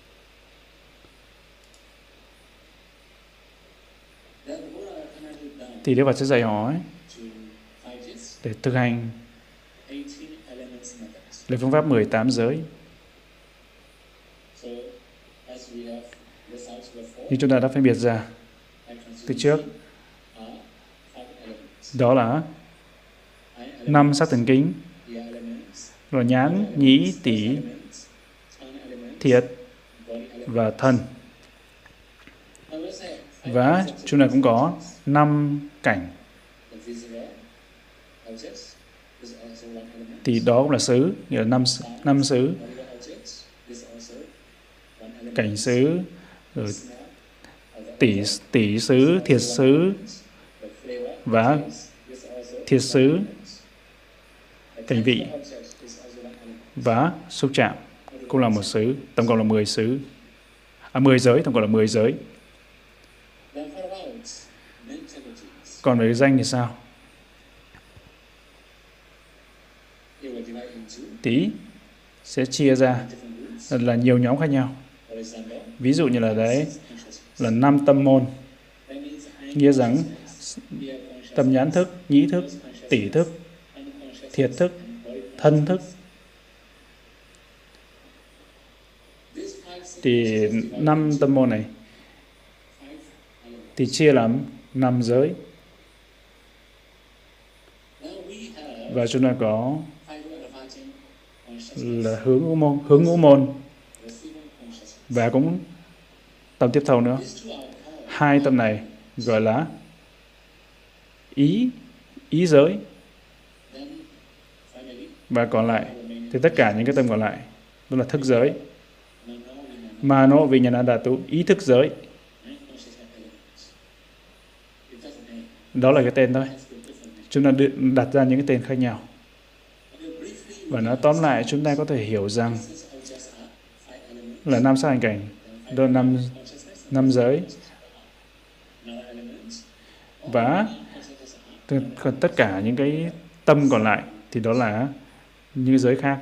Thì Đức Phật sẽ dạy họ để thực hành lấy phương pháp 18 giới. Như chúng ta đã phân biệt ra từ trước, đó là 5 sắc thần kinh, rồi nhãn, nhĩ, tỷ, thiệt và thân. Và chúng ta cũng có 5 cảnh. Thì đó cũng là xứ, nghĩa là 5 xứ. Cảnh xứ, rồi tỷ xứ, thiệt xứ và thiệt xứ, cảnh vị và xúc chạm cũng là một xứ, tổng cộng là 10 xứ. 10 giới, tổng cộng là 10 giới. Còn về danh thì sao? Tí sẽ chia ra là nhiều nhóm khác nhau. Ví dụ như là đấy là 5 tâm môn, nghĩa rằng tâm nhãn thức, nhĩ thức, tỷ thức, thiệt thức, thân thức. Thì 5 tâm môn này thì chia làm 5 giới. Và chúng ta có là hướng ngũ môn và cũng tâm tiếp theo nữa. 2 tâm này gọi là ý giới. Và còn lại thì tất cả những cái tâm còn lại đó là thức giới. Mano Vijnana Dhatu, ý thức giới. Đó là cái tên thôi. Chúng ta đặt ra những cái tên khác nhau. Và nói tóm lại, chúng ta có thể hiểu rằng là 5 sắc hành cảnh, đó là 5 giới. Và còn tất cả những cái tâm còn lại thì đó là những giới khác.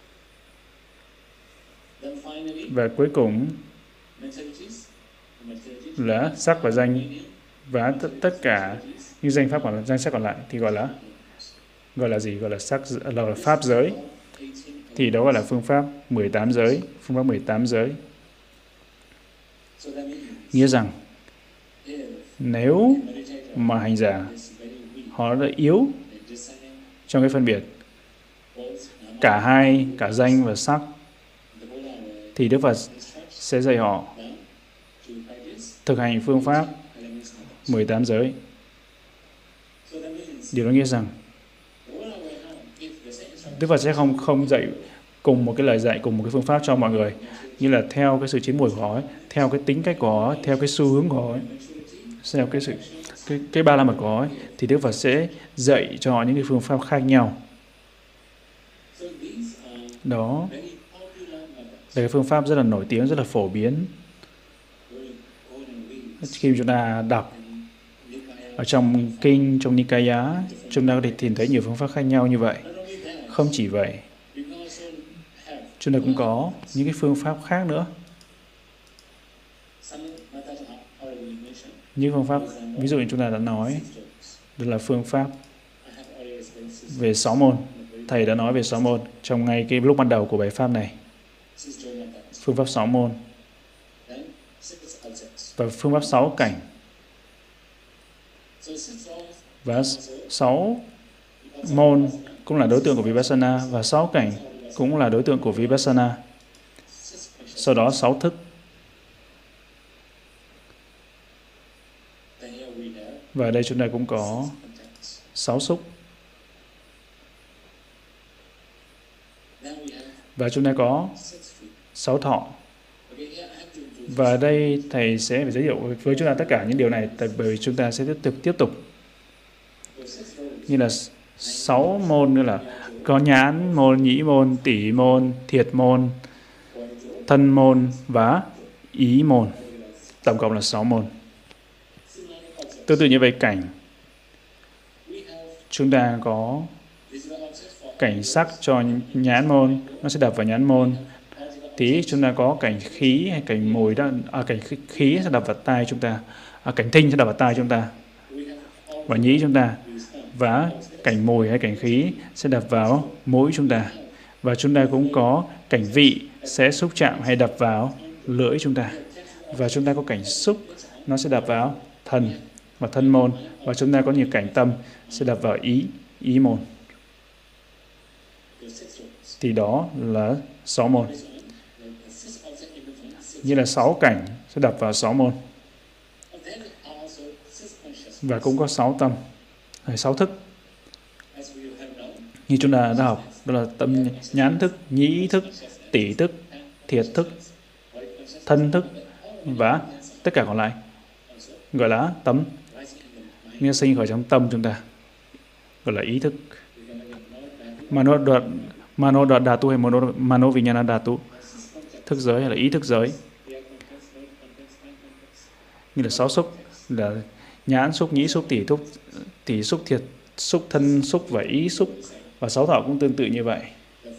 Và cuối cùng là sắc và danh, và tất cả những danh pháp danh sắc còn lại thì gọi là gì? Gọi là sắc, là pháp giới. Thì đó gọi là phương pháp 18 giới, phương pháp 18 giới. Nghĩa rằng nếu mà hành giả họ đã yếu trong cái phân biệt cả hai, cả danh và sắc, thì Đức Phật sẽ dạy họ thực hành phương pháp 18 giới. Điều đó nghĩa rằng Đức Phật sẽ không dạy cùng một cái lời dạy, cùng một cái phương pháp cho mọi người, như là theo cái sự chín mùi của họ, theo cái tính cách của họ, theo cái xu hướng của họ, theo cái ba la mật của họ, thì Đức Phật sẽ dạy cho họ những cái phương pháp khác nhau. Đó là cái phương pháp rất là nổi tiếng, rất là phổ biến. Khi chúng ta đọc ở trong kinh, trong Nikaya, chúng ta có thể tìm thấy nhiều phương pháp khác nhau như vậy. Không chỉ vậy, chúng ta cũng có những cái phương pháp khác nữa. Những phương pháp, ví dụ như chúng ta đã nói, đó là phương pháp về 6 môn. Thầy đã nói về 6 môn trong ngay cái lúc ban đầu của bài pháp này. Phương pháp 6 môn và phương pháp 6 cảnh. Và 6 môn cũng là đối tượng của Vipassana và 6 cảnh cũng là đối tượng của Vipassana. Sau đó 6 thức. Và ở đây chúng ta cũng có 6 xúc. Và chúng ta có 6 thọ. Và ở đây thầy sẽ phải giới thiệu với chúng ta tất cả những điều này, tại bởi chúng ta sẽ tiếp tục. Như là 6 môn nữa là có nhãn môn, nhĩ môn, tỷ môn, thiệt môn, thân môn và ý môn. Tổng cộng là 6 môn. Tương tự như vậy cảnh. Chúng ta có cảnh sắc cho nhãn môn, nó sẽ đập vào nhãn môn. Tí chúng ta có cảnh khí hay cảnh mùi đó, cảnh khí sẽ đập vào tai chúng ta, cảnh thinh sẽ đập vào tai chúng ta và nhĩ chúng ta, và cảnh mùi hay cảnh khí sẽ đập vào mũi chúng ta. Và chúng ta cũng có cảnh vị sẽ xúc chạm hay đập vào lưỡi chúng ta. Và chúng ta có cảnh xúc, nó sẽ đập vào thần và thân môn. Và chúng ta có nhiều cảnh tâm sẽ đập vào ý môn. Thì đó là 6 môn. Như là 6 cảnh sẽ đập vào 6 môn. Và cũng có 6 tâm, 6 thức. Như chúng ta đã học, đó là tâm nhãn thức, nhĩ thức, tỷ thức, thiệt thức, thân thức và tất cả còn lại gọi là tâm. Nghĩa sinh khởi trong tâm chúng ta, gọi là ý thức. Mano dhatu hay mano vinyana dhatu, thức giới hay là ý thức giới. Như là 6 xúc là nhãn xúc, nhĩ xúc, tỷ xúc, thiệt xúc, thân xúc và ý xúc. Và 6 thọ cũng tương tự như vậy.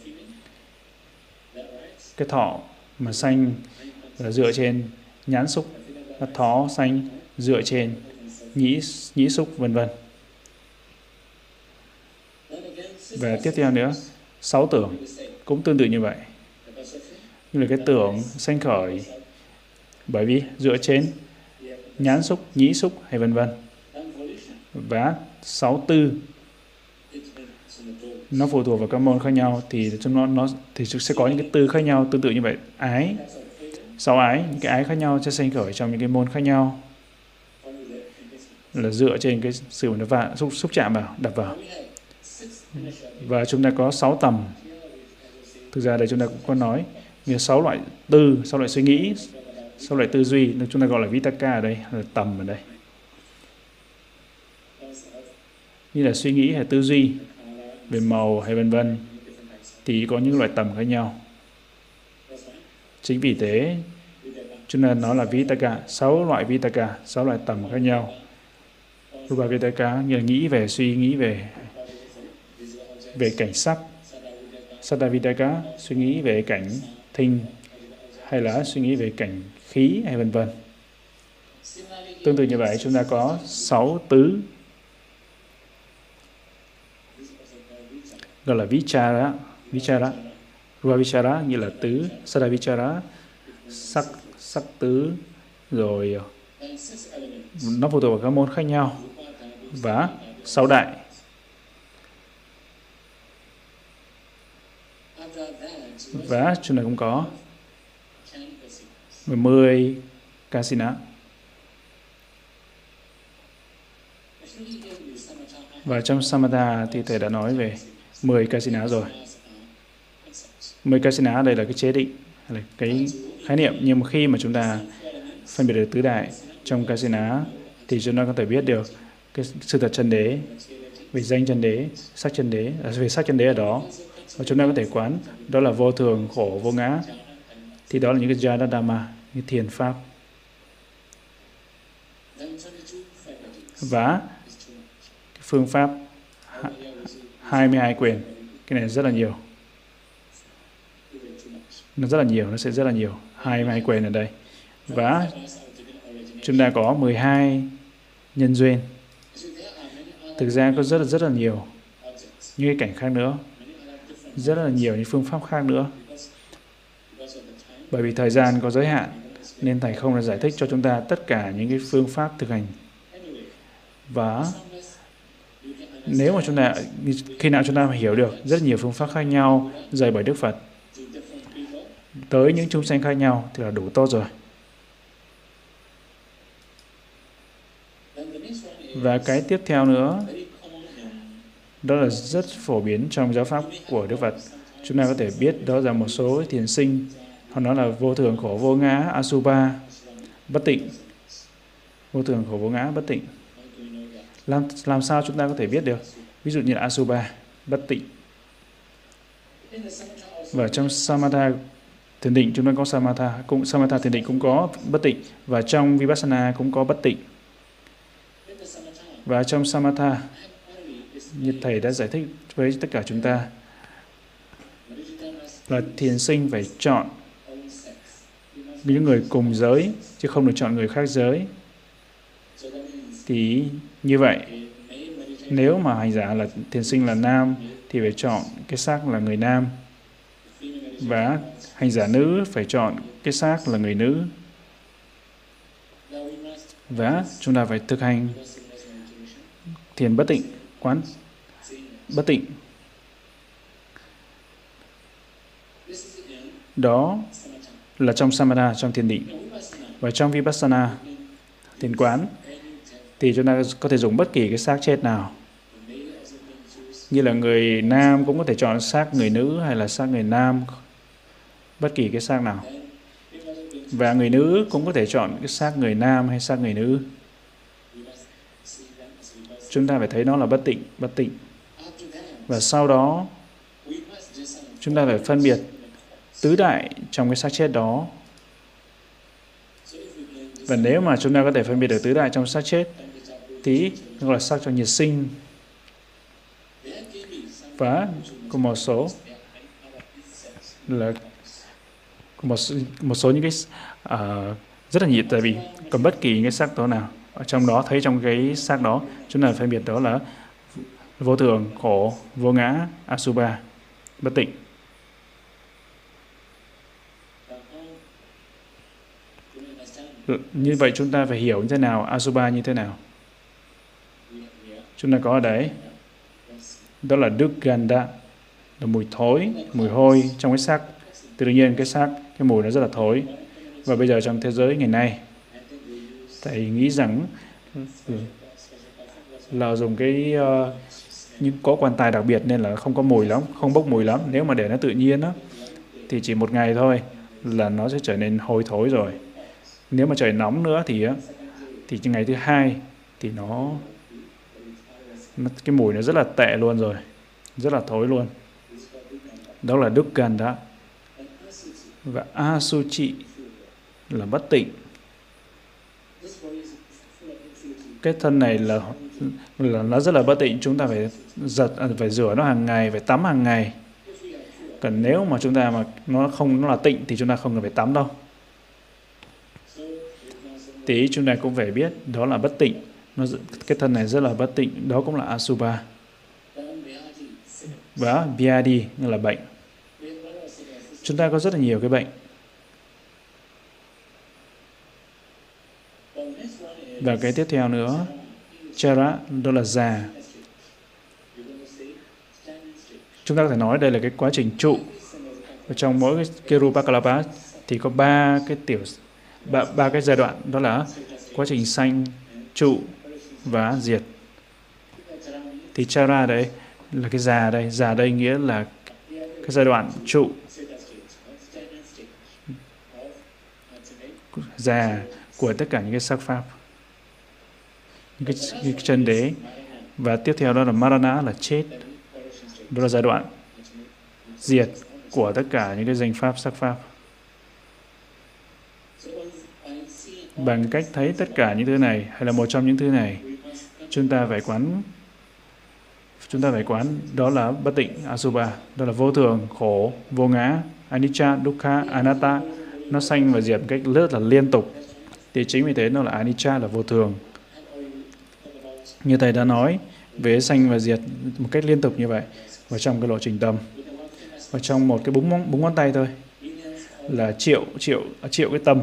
Cái thọ mà sanh là dựa trên nhãn xúc, và thọ sanh dựa trên nhĩ xúc, vân vân. Và tiếp theo nữa, 6 tưởng cũng tương tự như vậy. Như là cái tưởng sanh khởi bởi vì dựa trên nhãn xúc, nhĩ xúc hay vân vân. Và 6 tư nó phụ thuộc vào các môn khác nhau, thì nó sẽ có những cái tư khác nhau tương tự như vậy. Ái, 6 ái, những cái ái khác nhau sẽ sanh khởi trong những cái môn khác nhau, là dựa trên cái sự nó xúc chạm vào, đập vào. Và chúng ta có 6 tầm. Thực ra đây chúng ta cũng có nói như 6 loại tư, 6 loại suy nghĩ, 6 loại tư duy, chúng ta gọi là Vitakka ở đây, là tầm ở đây. Như là suy nghĩ hay tư duy về màu hay vân vân thì có những loại tầm khác nhau. Chính vì thế chúng ta nói là Vitakka, 6 loại Vitakka, 6 loại tầm khác nhau. Rupa Vitakka như là nghĩ về, suy nghĩ về cảnh sắc. Saddha Vitakka suy nghĩ về cảnh thinh, hay là suy nghĩ về cảnh khí hay vân vân. Tương tự như vậy, chúng ta có 6 tứ, gọi là Vichara. Rupa Vichara như là tứ, Saddha Vichara sắc tứ, rồi nó phụ thuộc vào các môn khác nhau. Và 6 đại. Và chúng ta cũng có 10 kasina. Và trong Samatha thì thầy đã nói về 10 kasina rồi. 10 kasina đây là cái chế định, là cái khái niệm. Nhưng mà khi mà chúng ta phân biệt được tứ đại trong kasina thì chúng ta có thể biết được cái sự thật chân đế, về danh chân đế, sắc chân đế, về sắc chân đế ở đó. Và chúng ta có thể quán đó là vô thường, khổ, vô ngã. Thì đó là những cái jhana dhamma, những thiền pháp. Và cái phương pháp 22 quyền, cái này rất là nhiều. Nó rất là nhiều, nó sẽ rất là nhiều. Hai quyền ở đây. Và chúng ta có 12 nhân duyên. Thực ra có rất là nhiều những cái cảnh khác nữa, rất là nhiều những phương pháp khác nữa. Bởi vì thời gian có giới hạn nên thầy không thể giải thích cho chúng ta tất cả những cái phương pháp thực hành. Và nếu mà khi nào chúng ta hiểu được rất nhiều phương pháp khác nhau dạy bởi Đức Phật tới những chúng sanh khác nhau thì là đủ tốt rồi. Và cái tiếp theo nữa, đó là rất phổ biến trong giáo pháp của Đức Phật. Chúng ta có thể biết đó là một số thiền sinh, họ nói là vô thường, khổ, vô ngã, asubha, bất tịnh. Vô thường, khổ, vô ngã, bất tịnh. Làm sao chúng ta có thể biết được? Ví dụ như là asubha, bất tịnh. Và trong samatha thiền định chúng ta có samatha thiền định cũng có bất tịnh, và trong vipassana cũng có bất tịnh. Và trong samatha, như thầy đã giải thích với tất cả chúng ta, là thiền sinh phải chọn những người cùng giới chứ không được chọn người khác giới. Thì như vậy, nếu mà hành giả là thiền sinh là nam thì phải chọn cái xác là người nam, và hành giả nữ phải chọn cái xác là người nữ. Và chúng ta phải thực hành thiền bất tịnh, quán bất tịnh. Đó là trong samatha, trong thiền định. Và trong vipassana, thiền quán, thì chúng ta có thể dùng bất kỳ cái xác chết nào. Như là người nam cũng có thể chọn xác người nữ hay là xác người nam, bất kỳ cái xác nào. Và người nữ cũng có thể chọn cái xác người nam hay xác người nữ. Chúng ta phải thấy nó là bất tịnh. Và sau đó, chúng ta phải phân biệt tứ đại trong cái xác chết đó. Và nếu mà chúng ta có thể phân biệt được tứ đại trong xác chết, thì nó gọi là xác trong nhiệt sinh. Và có một số là một số những cái rất là nhiệt, tại vì còn bất kỳ cái xác đó nào ở trong đó, thấy trong cái xác đó, chúng ta phân biệt đó là vô thường, khổ, vô ngã, asubha, bất tịnh. Như vậy chúng ta phải hiểu như thế nào, asubha như thế nào. Chúng ta có ở đấy, đó là dukkhandha, là mùi thối, mùi hôi trong cái xác. Tự nhiên cái mùi nó rất là thối. Và bây giờ trong thế giới ngày nay, thầy nghĩ rằng là dùng những có quan tài đặc biệt nên là không có mùi lắm, không bốc mùi lắm. Nếu mà để nó tự nhiên đó, thì chỉ một ngày thôi là nó sẽ trở nên hôi thối rồi. Nếu mà trời nóng nữa thì ngày thứ hai thì cái mùi nó rất là tệ luôn rồi, rất là thối luôn. Đó là dukkhandha. Và asuchi là bất tịnh. Cái thân này là nó rất là bất tịnh. Chúng ta phải rửa nó hàng ngày, phải tắm hàng ngày. Còn nếu mà chúng ta mà nó là tịnh thì chúng ta không cần phải tắm đâu. Tí chúng ta cũng phải biết đó là bất tịnh. Cái thân này rất là bất tịnh, đó cũng là asubha. Và vyadi là bệnh. Chúng ta có rất là nhiều cái bệnh. Và cái tiếp theo nữa, chara, đó là già. Chúng ta có thể nói đây là cái quá trình trụ. Ở trong mỗi cái rupakalapa thì có ba cái giai đoạn, đó là quá trình sanh, trụ và diệt. Thì chara đây là cái già đây. Già đây nghĩa là cái giai đoạn trụ, già của tất cả những cái sắc pháp, những cái chân đế. Và tiếp theo đó là marana, là chết. Đó là giai đoạn diệt của tất cả những cái danh pháp, sắc pháp. Bằng cách thấy tất cả những thứ này, hay là một trong những thứ này, chúng ta phải quán đó là bất tịnh, asubha, đó là vô thường, khổ, vô ngã, Anicca, Dukkha, Anatta, nó sanh và diệt một cách rất là liên tục. Thì chính vì thế nó là Anicca, là vô thường. Như Thầy đã nói về sanh và diệt một cách liên tục như vậy và trong cái lộ trình tâm. Và trong một cái búng ngón tay thôi là triệu cái tâm.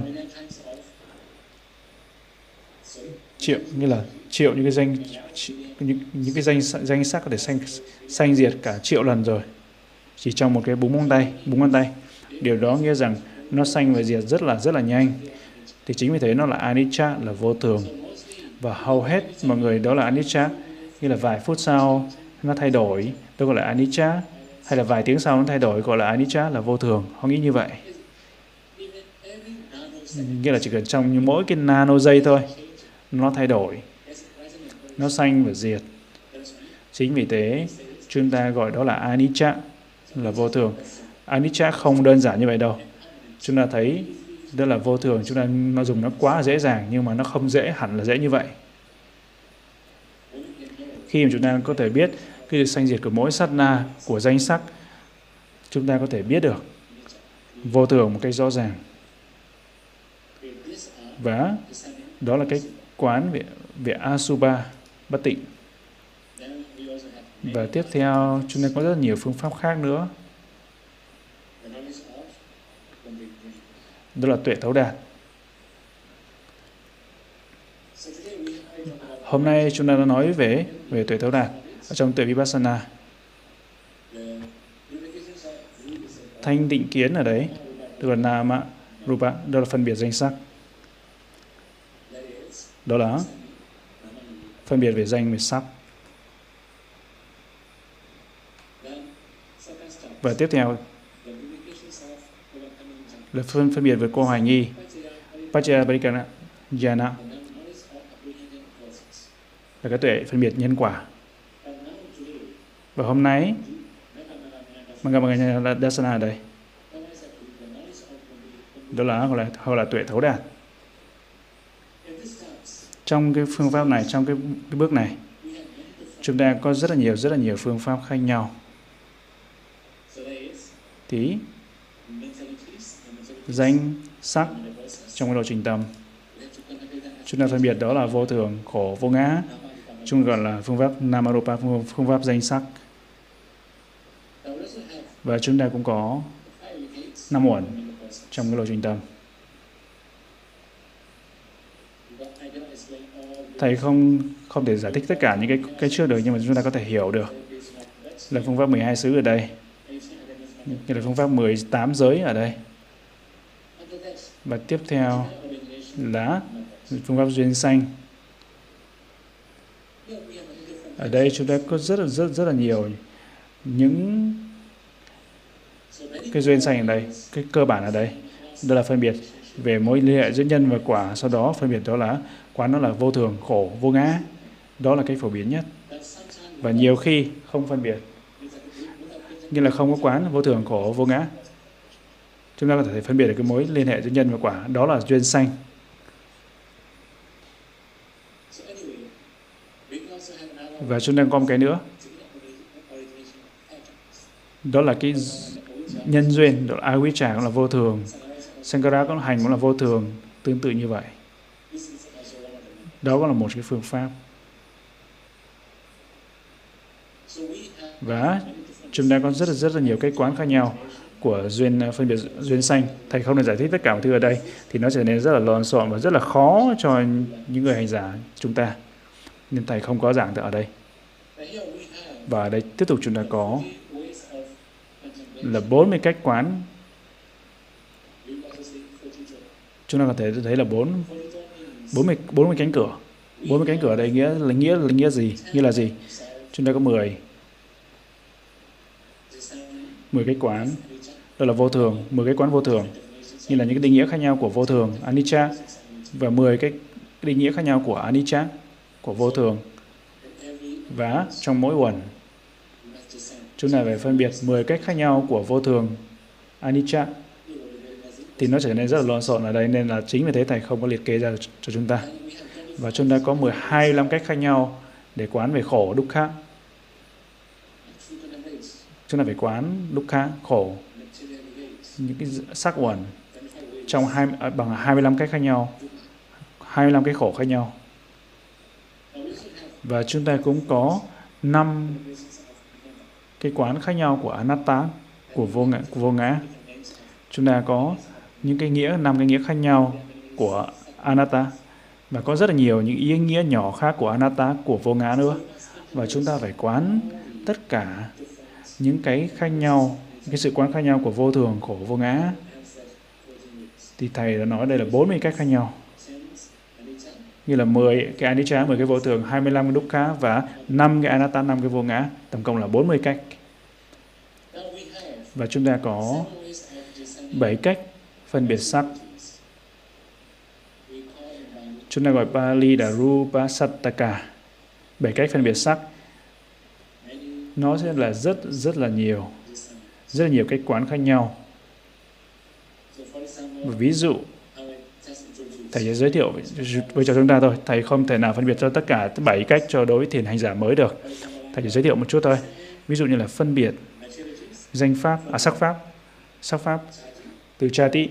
Triệu như là triệu những cái danh sắc có thể sanh diệt cả triệu lần rồi. Chỉ trong một cái búng ngón tay. Điều đó nghĩa rằng nó sanh và diệt rất là nhanh. Thì chính vì thế nó là anicca, là vô thường. Và hầu hết mọi người đó là anicca, như là vài phút sau nó thay đổi, đó gọi là anicca, hay là vài tiếng sau nó thay đổi, gọi là anicca, là vô thường. Họ nghĩ như vậy. Nghĩa là chỉ cần trong mỗi cái nano giây thôi, nó thay đổi, nó sanh và diệt. Chính vì thế chúng ta gọi đó là anicca, là vô thường. Anicca không đơn giản như vậy đâu. Chúng ta thấy đó là vô thường, chúng ta nó dùng nó quá dễ dàng, nhưng mà nó không hẳn là dễ như vậy. Khi mà chúng ta có thể biết cái sanh diệt của mỗi sát na của danh sắc, chúng ta có thể biết được vô thường một cách rõ ràng. Và đó là cái quán về Asubha, bất tịnh. Và tiếp theo chúng ta có rất nhiều phương pháp khác nữa. Đó là tuệ thấu đạt. Hôm nay chúng ta đã nói về tuệ thấu đạt ở trong tuệ Vipassana. Thanh định kiến ở đấy, tức là Nama, Rupa, đó là phân biệt danh sắc. Đó là phân biệt về danh, về sắc. Và tiếp theo là phân biệt về cô hoài nghi, Paccaya Jnana, là cái tuệ phân biệt nhân quả. Và hôm nay Magga Dasana ở đây, đó là gọi là tuệ thấu đạt. Trong cái phương pháp này, trong cái bước này, chúng ta có rất là nhiều phương pháp khác nhau. Thì danh, sắc trong cái lộ trình tâm, chúng ta phân biệt đó là vô thường, khổ, vô ngã. Chúng gọi là phương pháp Namarupa, phương pháp danh sắc. Và chúng ta cũng có 5 uẩn trong cái lộ trình tâm. Thầy không thể giải thích tất cả những cái trước được, nhưng mà chúng ta có thể hiểu được là phương pháp 12 xứ ở đây, như là phương pháp 18 giới ở đây. Và tiếp theo là phương pháp duyên sanh. Ở đây chúng ta có rất là nhiều những cái duyên sanh ở đây, cái cơ bản ở đây. Đó là phân biệt về mối liên hệ giữa nhân và quả, sau đó phân biệt đó là quán đó là vô thường, khổ, vô ngã. Đó là cái phổ biến nhất. Và nhiều khi không phân biệt, như là không có quán vô thường, khổ, vô ngã, chúng ta có thể phân biệt được cái mối liên hệ giữa nhân và quả, đó là duyên sanh. Và chúng ta có một cái nữa, đó là cái nhân duyên, đó là avijja cũng là vô thường, sankara cũng hành cũng là vô thường, tương tự như vậy. Đó cũng là một cái phương pháp. Và chúng ta có rất là nhiều cái quán khác nhau của duyên, phân biệt duyên sanh. Thầy không thể giải thích tất cả mọi thứ ở đây, thì nó trở nên rất là lộn xộn và rất là khó cho những người hành giả chúng ta, nên thầy không có giảng ở đây. Và ở đây tiếp tục chúng ta có là 40 cách quán. Chúng ta có thể thấy là 40 cánh cửa. 40 cánh cửa ở đây nghĩa gì? Nghĩa là gì? Chúng ta có 10 cách quán. Đó là vô thường, 10 cái quán vô thường. Như là những cái định nghĩa khác nhau của vô thường, anicca, và 10 cái định nghĩa khác nhau của anicca, của vô thường. Và trong mỗi uẩn, chúng ta phải phân biệt 10 cách khác nhau của vô thường, anicca, thì nó trở nên rất là lộn xộn ở đây, nên là chính vì thế thầy không có liệt kê ra cho chúng ta. Và chúng ta có 25 cách khác nhau để quán về khổ, dukkha. Chúng ta phải quán dukkha, khổ, những cái sắc uẩn trong bằng 25 cách khác nhau, 25 cái khổ khác nhau. Và chúng ta cũng có 5 cái quán khác nhau của anatta, của vô ngã. Chúng ta có những cái nghĩa, 5 cái nghĩa khác nhau của anatta, và có rất là nhiều những ý nghĩa nhỏ khác của anatta, của vô ngã nữa. Và chúng ta phải quán tất cả những cái khác nhau, cái sự quán khác nhau của vô thường, khổ, vô ngã. Thì Thầy đã nói đây là 40 cách khác nhau. Như là 10 cái anicca, 10 cái vô thường, 25 cái dukkha và 5 cái anatta, 5 cái vô ngã. Tổng cộng là 40 cách. Và chúng ta có 7 cách phân biệt sắc. Chúng ta gọi Pali là Rupa Sattaka. 7 cách phân biệt sắc. Nó sẽ là rất là nhiều cách quán khác nhau. Ví dụ, Thầy sẽ giới thiệu với cho chúng ta thôi. Thầy không thể nào phân biệt cho tất cả 7 cách cho đối với thiền hành giả mới được. Thầy chỉ giới thiệu một chút thôi. Ví dụ như là phân biệt danh pháp, sắc pháp từ chati,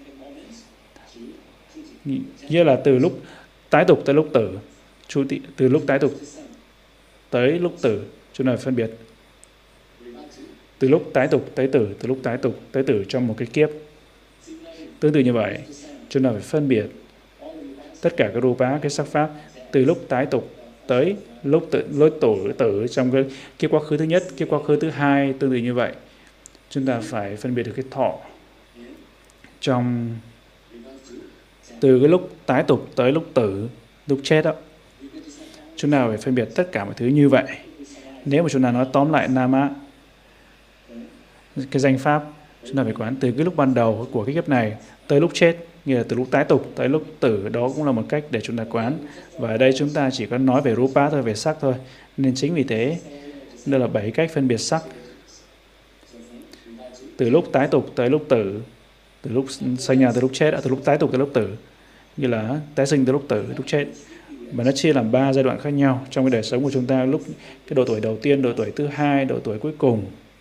nghĩa là từ lúc tái tục tới lúc tử, từ lúc tái tục tới lúc tử, chúng ta phân biệt từ lúc tái tục tới tử, từ lúc tái tục tới tử trong một cái kiếp. Tương tự như vậy, chúng ta phải phân biệt tất cả các rupa, cái sắc pháp từ lúc tái tục tới lúc tử trong cái kiếp quá khứ thứ nhất, kiếp quá khứ thứ hai. Tương tự như vậy, chúng ta phải phân biệt được cái thọ trong từ cái lúc tái tục tới lúc tử, lúc chết đó. Chúng ta phải phân biệt tất cả mọi thứ như vậy. Nếu mà chúng ta nói tóm lại nama, cái danh pháp, chúng ta phải quán từ cái lúc ban đầu của cái kiếp này tới lúc chết, nghĩa là từ lúc tái tục tới lúc tử. Đó cũng là một cách để chúng ta quán. Và ở đây chúng ta chỉ có nói về rupa thôi, về sắc thôi. Nên chính vì thế, đây là 7 cách phân biệt sắc. Từ lúc tái tục tới lúc tử, từ lúc sinh ra tới lúc chết, từ lúc tái tục tới lúc tử, như là tái sinh tới lúc tử, lúc chết. Và nó chia làm 3 giai đoạn khác nhau trong cái đời sống của chúng ta, lúc cái độ tuổi đầu tiên, độ tuổi thứ hai, độ tuổi cuối cùng.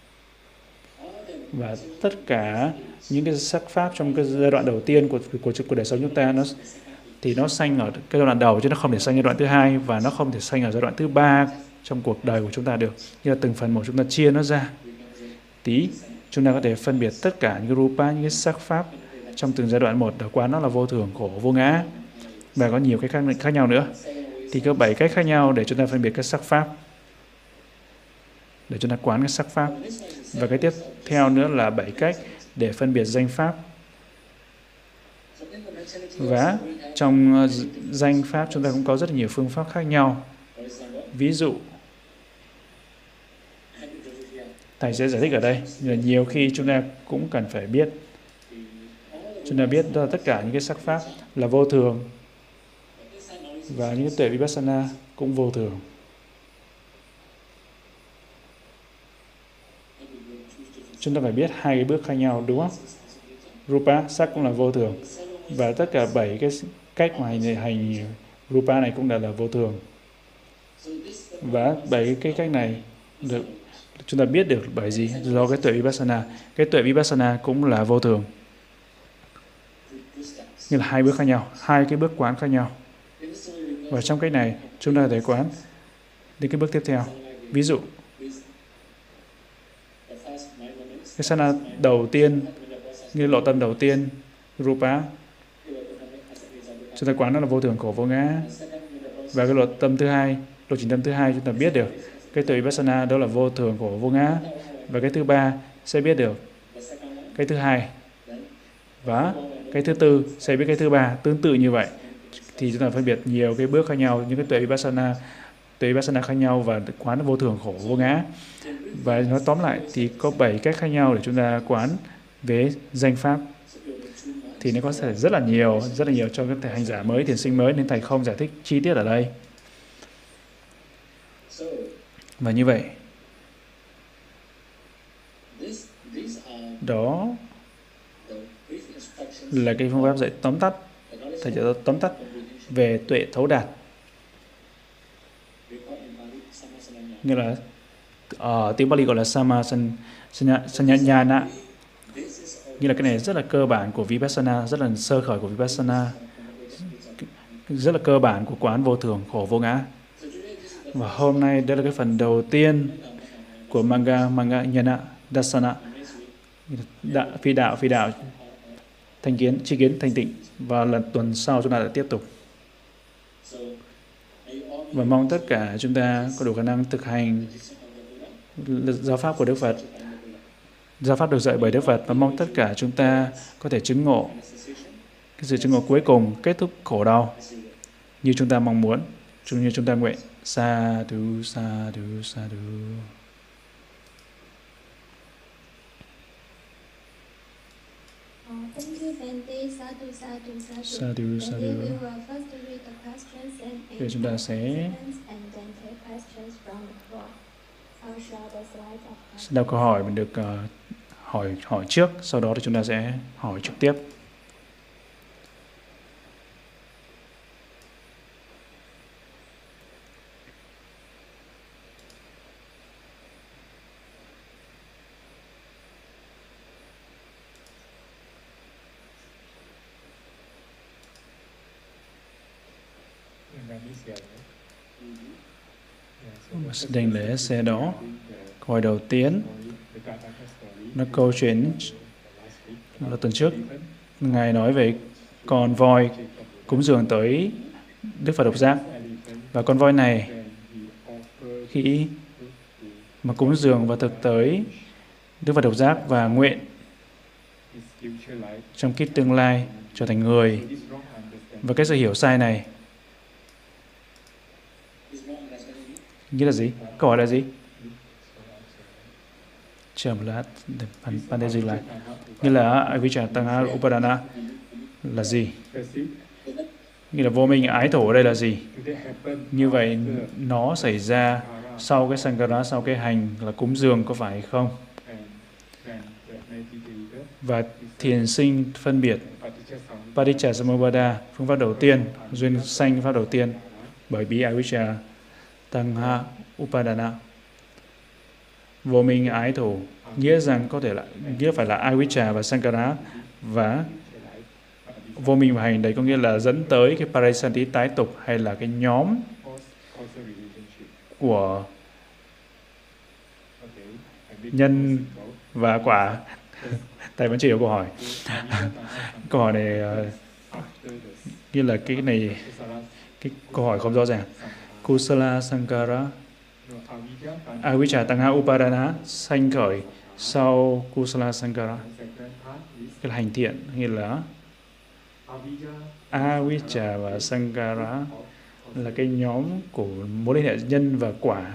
Và tất cả những cái sắc pháp trong cái giai đoạn đầu tiên của đời sống chúng ta, nó sanh ở cái giai đoạn đầu, chứ nó không thể sanh giai đoạn thứ hai, và nó không thể sanh ở giai đoạn thứ ba trong cuộc đời của chúng ta được. Như là từng phần một chúng ta chia nó ra tí, chúng ta có thể phân biệt tất cả những cái rupa, những cái sắc pháp trong từng giai đoạn một, để quán nó là vô thường, khổ, vô ngã. Và có nhiều cách khác nhau nữa. Thì có 7 cách khác nhau để chúng ta phân biệt các sắc pháp, để chúng ta quán các sắc pháp. Và cái tiếp theo nữa là 7 cách để phân biệt danh pháp. Và trong danh pháp chúng ta cũng có rất nhiều phương pháp khác nhau. Ví dụ, Thầy sẽ giải thích ở đây, là nhiều khi chúng ta cũng cần phải biết. Chúng ta biết đó là tất cả những cái sắc pháp là vô thường, và những cái tuệ vipassana cũng vô thường. Chúng ta phải biết 2 cái bước khác nhau, đúng không? Rupa, sắc cũng là vô thường. Và tất cả 7 cái cách mà hành Rupa này cũng là vô thường. Và 7 cái cách này chúng ta biết được bởi gì? Do cái tuệ vipassana. Cái tuệ vipassana cũng là vô thường. Như là 2 bước khác nhau, 2 cái bước quán khác nhau. Và trong cách này, chúng ta có thể quán đến cái bước tiếp theo. Ví dụ, cái sana đầu tiên, như lộ tâm đầu tiên, Rupa, chúng ta quán nó là vô thường, khổ, vô ngã. Và cái lộ tâm thứ hai, lộ trình tâm thứ hai, chúng ta biết được cái tuệ vipassana đó là vô thường, khổ, vô ngã. Và cái thứ ba sẽ biết được cái thứ hai. Và cái thứ tư sẽ biết cái thứ ba. Tương tự như vậy. Thì chúng ta phân biệt nhiều cái bước khác nhau, những cái tuệ vipassana khác nhau, và quán vô thường, khổ, vô ngã. Và nói tóm lại thì có 7 cách khác nhau để chúng ta quán về danh pháp. Thì nó có thể rất là nhiều cho các hành giả mới, thiền sinh mới, nên Thầy không giải thích chi tiết ở đây. Và như vậy, đó là cái phương pháp dạy tóm tắt. Thầy sẽ tóm tắt về tuệ thấu đạt. Như là tiếng Pali gọi là Sama Sanyana. Như là cái này rất là cơ bản của Vipassana, rất là sơ khởi của Vipassana, rất là cơ bản của quán vô thường, khổ vô ngã. Và hôm nay đây là cái phần đầu tiên của Magga Nhana Dassana, phi đạo, tri kiến, thanh tịnh. Và lần tuần sau chúng ta lại tiếp tục. Và mong tất cả chúng ta có đủ khả năng thực hành giáo pháp của Đức Phật, giáo pháp được dạy bởi Đức Phật, và mong tất cả chúng ta có thể chứng ngộ cái sự chứng ngộ cuối cùng, kết thúc khổ đau như chúng ta mong muốn, như chúng ta nguyện. Sa du, sa du, sa du. Thank you, Bente. Sadhu, sadhu, sadhu. Sadhu, sadhu. We will first read the questions and Bây giờ chúng ta sẽ and then take questions from the floor. I'll show the slide of questions. đọc câu hỏi mình được hỏi trước, sau đó thì chúng ta sẽ hỏi trực tiếp. Đành lễ xe đó. Câu hỏi đầu tiên nó câu chuyện là tuần trước Ngài nói về con voi cúng dường tới Đức Phật Độc Giác, và con voi này khi mà cúng dường và thực tới Đức Phật Độc Giác và nguyện trong kiếp tương lai trở thành người. Và cái sự hiểu sai này nghĩa là gì? Câu hỏi là gì? Chờ một lát, bạn để dừng lại. Nghĩa là Avijja Tanha Upadana là gì? Nghĩa là vô minh ái thổ ở đây là gì? Như vậy nó xảy ra sau cái Sankara, sau cái hành là cúng dường, có phải không? Và thiền sinh phân biệt Paticca-samuppada, phương pháp đầu tiên, duyên sanh pháp đầu tiên, bởi vì Avijja Tanha Upadana, vô minh ái thổ, nghĩa rằng có thể là nghĩa phải là Avijja và Sankara, và vô minh và hành đấy có nghĩa là dẫn tới cái Parisanti tái tục, hay là cái nhóm của nhân và quả. Thầy vẫn chưa hiểu câu hỏi. Câu hỏi này như là cái này, cái câu hỏi không rõ ràng. Kusala Sankara, Avijja Tanha Upadana sanh khởi sau Kusala Sankara, cái là hành thiện, nghĩa là Avijja và Sankara là cái nhóm của mối liên hệ nhân và quả.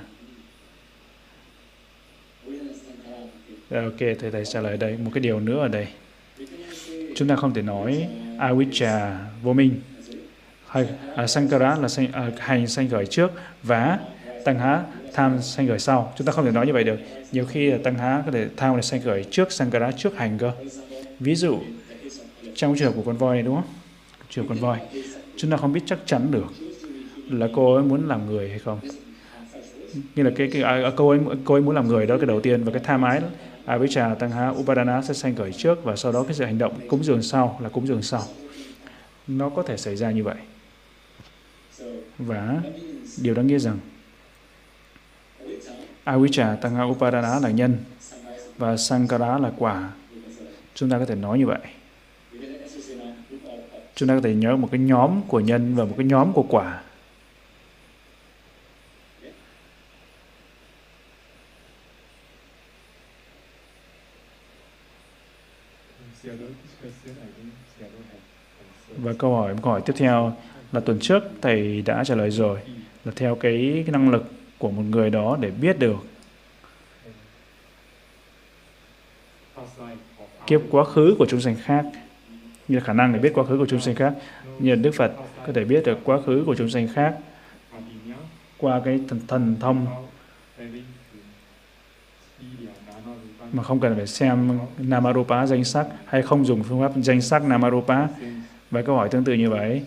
Ok, thầy trả lời đây. Một cái điều nữa ở đây, chúng ta không thể nói Avijja vô minh, hay Sankara là hành sanh khởi trước và Tanha tham sanh khởi sau. Chúng ta không thể nói như vậy được. Nhiều khi là Tanha có thể tham là sanh khởi trước Sankara, trước hành cơ. Ví dụ trong trường hợp của con voi này, đúng không? Trường con voi, chúng ta không biết chắc chắn được là cô ấy muốn làm người hay không. Như là cô ấy muốn làm người đó, cái đầu tiên, và cái tham ái Avijja Tanha Upadana sẽ sanh khởi trước, và sau đó cái sự hành động cúng dường sau là cúng dường sau. Nó có thể xảy ra như vậy. Và điều đó nghĩa rằng Avijja Tanha Upadana là nhân và Sankara là quả. Chúng ta có thể nói như vậy. Chúng ta có thể nhớ một cái nhóm của nhân và một cái nhóm của quả. Và câu hỏi tiếp theo là tuần trước thầy đã trả lời rồi, là theo cái năng lực của một người đó để biết được kiếp quá khứ của chúng sanh khác, như là khả năng để biết quá khứ của chúng sanh khác. Như là Đức Phật có thể biết được quá khứ của chúng sanh khác qua cái thần thông mà không cần phải xem Namarupa danh sắc, hay không dùng phương pháp danh sắc Namarupa. Và câu hỏi tương tự như vậy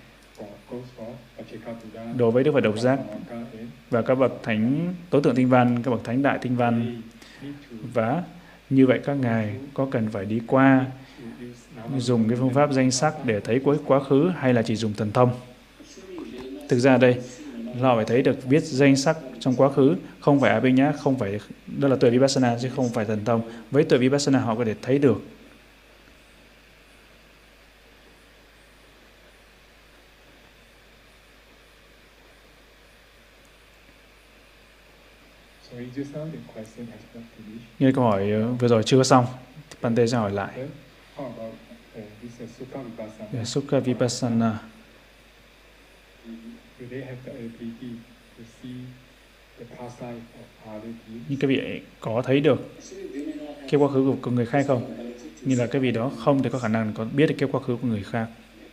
đối với Đức Phật Độc Giác và các bậc thánh tối thượng tinh văn, các bậc thánh đại tinh văn, và Như vậy các ngài có cần phải đi qua dùng cái phương pháp danh sắc để thấy quá khứ hay là chỉ dùng thần thông? Thực ra đây, họ phải thấy được viết danh sắc trong quá khứ, không phải Abhiññā, không phải, đó là tuệ Vipassana chứ không phải thần thông. Với tuệ Vipassana họ có thể thấy được. Như câu hỏi vừa rồi chưa có xong, Bante sẽ hỏi lại. Sukha Vipassana. Nhưng cái vị có thấy được cái quá khứ của người khác không? Như là cái vị đó không thì có khả năng có biết được cái quá khứ của người khác.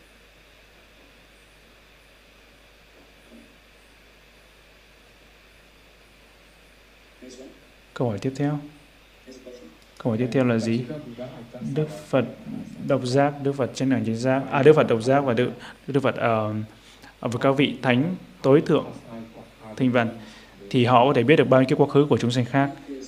Câu hỏi tiếp theo. Câu hỏi tiếp theo là gì? Đức Phật độc giác, Đức Phật chánh đẳng chánh giác, Đức Phật độc giác và Đức Phật với các vị thánh tối thượng thanh văn thì họ có thể biết được bao nhiêu cái quá khứ của chúng sanh khác.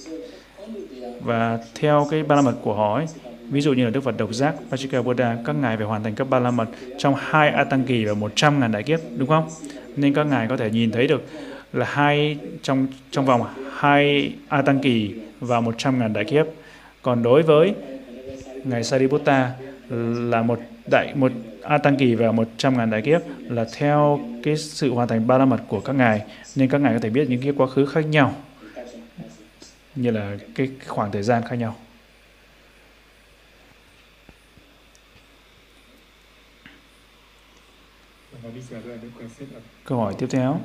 Và theo cái ba la mật của họ ấy, ví dụ như là Đức Phật độc giác, Pachika Buddha, các ngài phải hoàn thành các ba la mật trong 2 A Tăng kỳ và 100.000 đại kiếp, đúng không? Nên các ngài có thể nhìn thấy được là trong vòng 2 A Tăng kỳ và 100.000 đại kiếp. Còn đối với ngài Sariputta là một A Tăng kỳ và 100.000 đại kiếp là theo cái sự hoàn thành ba la mật của các ngài, nên các ngài có thể biết những cái quá khứ khác nhau, như là cái khoảng thời gian khác nhau. Câu hỏi tiếp theo.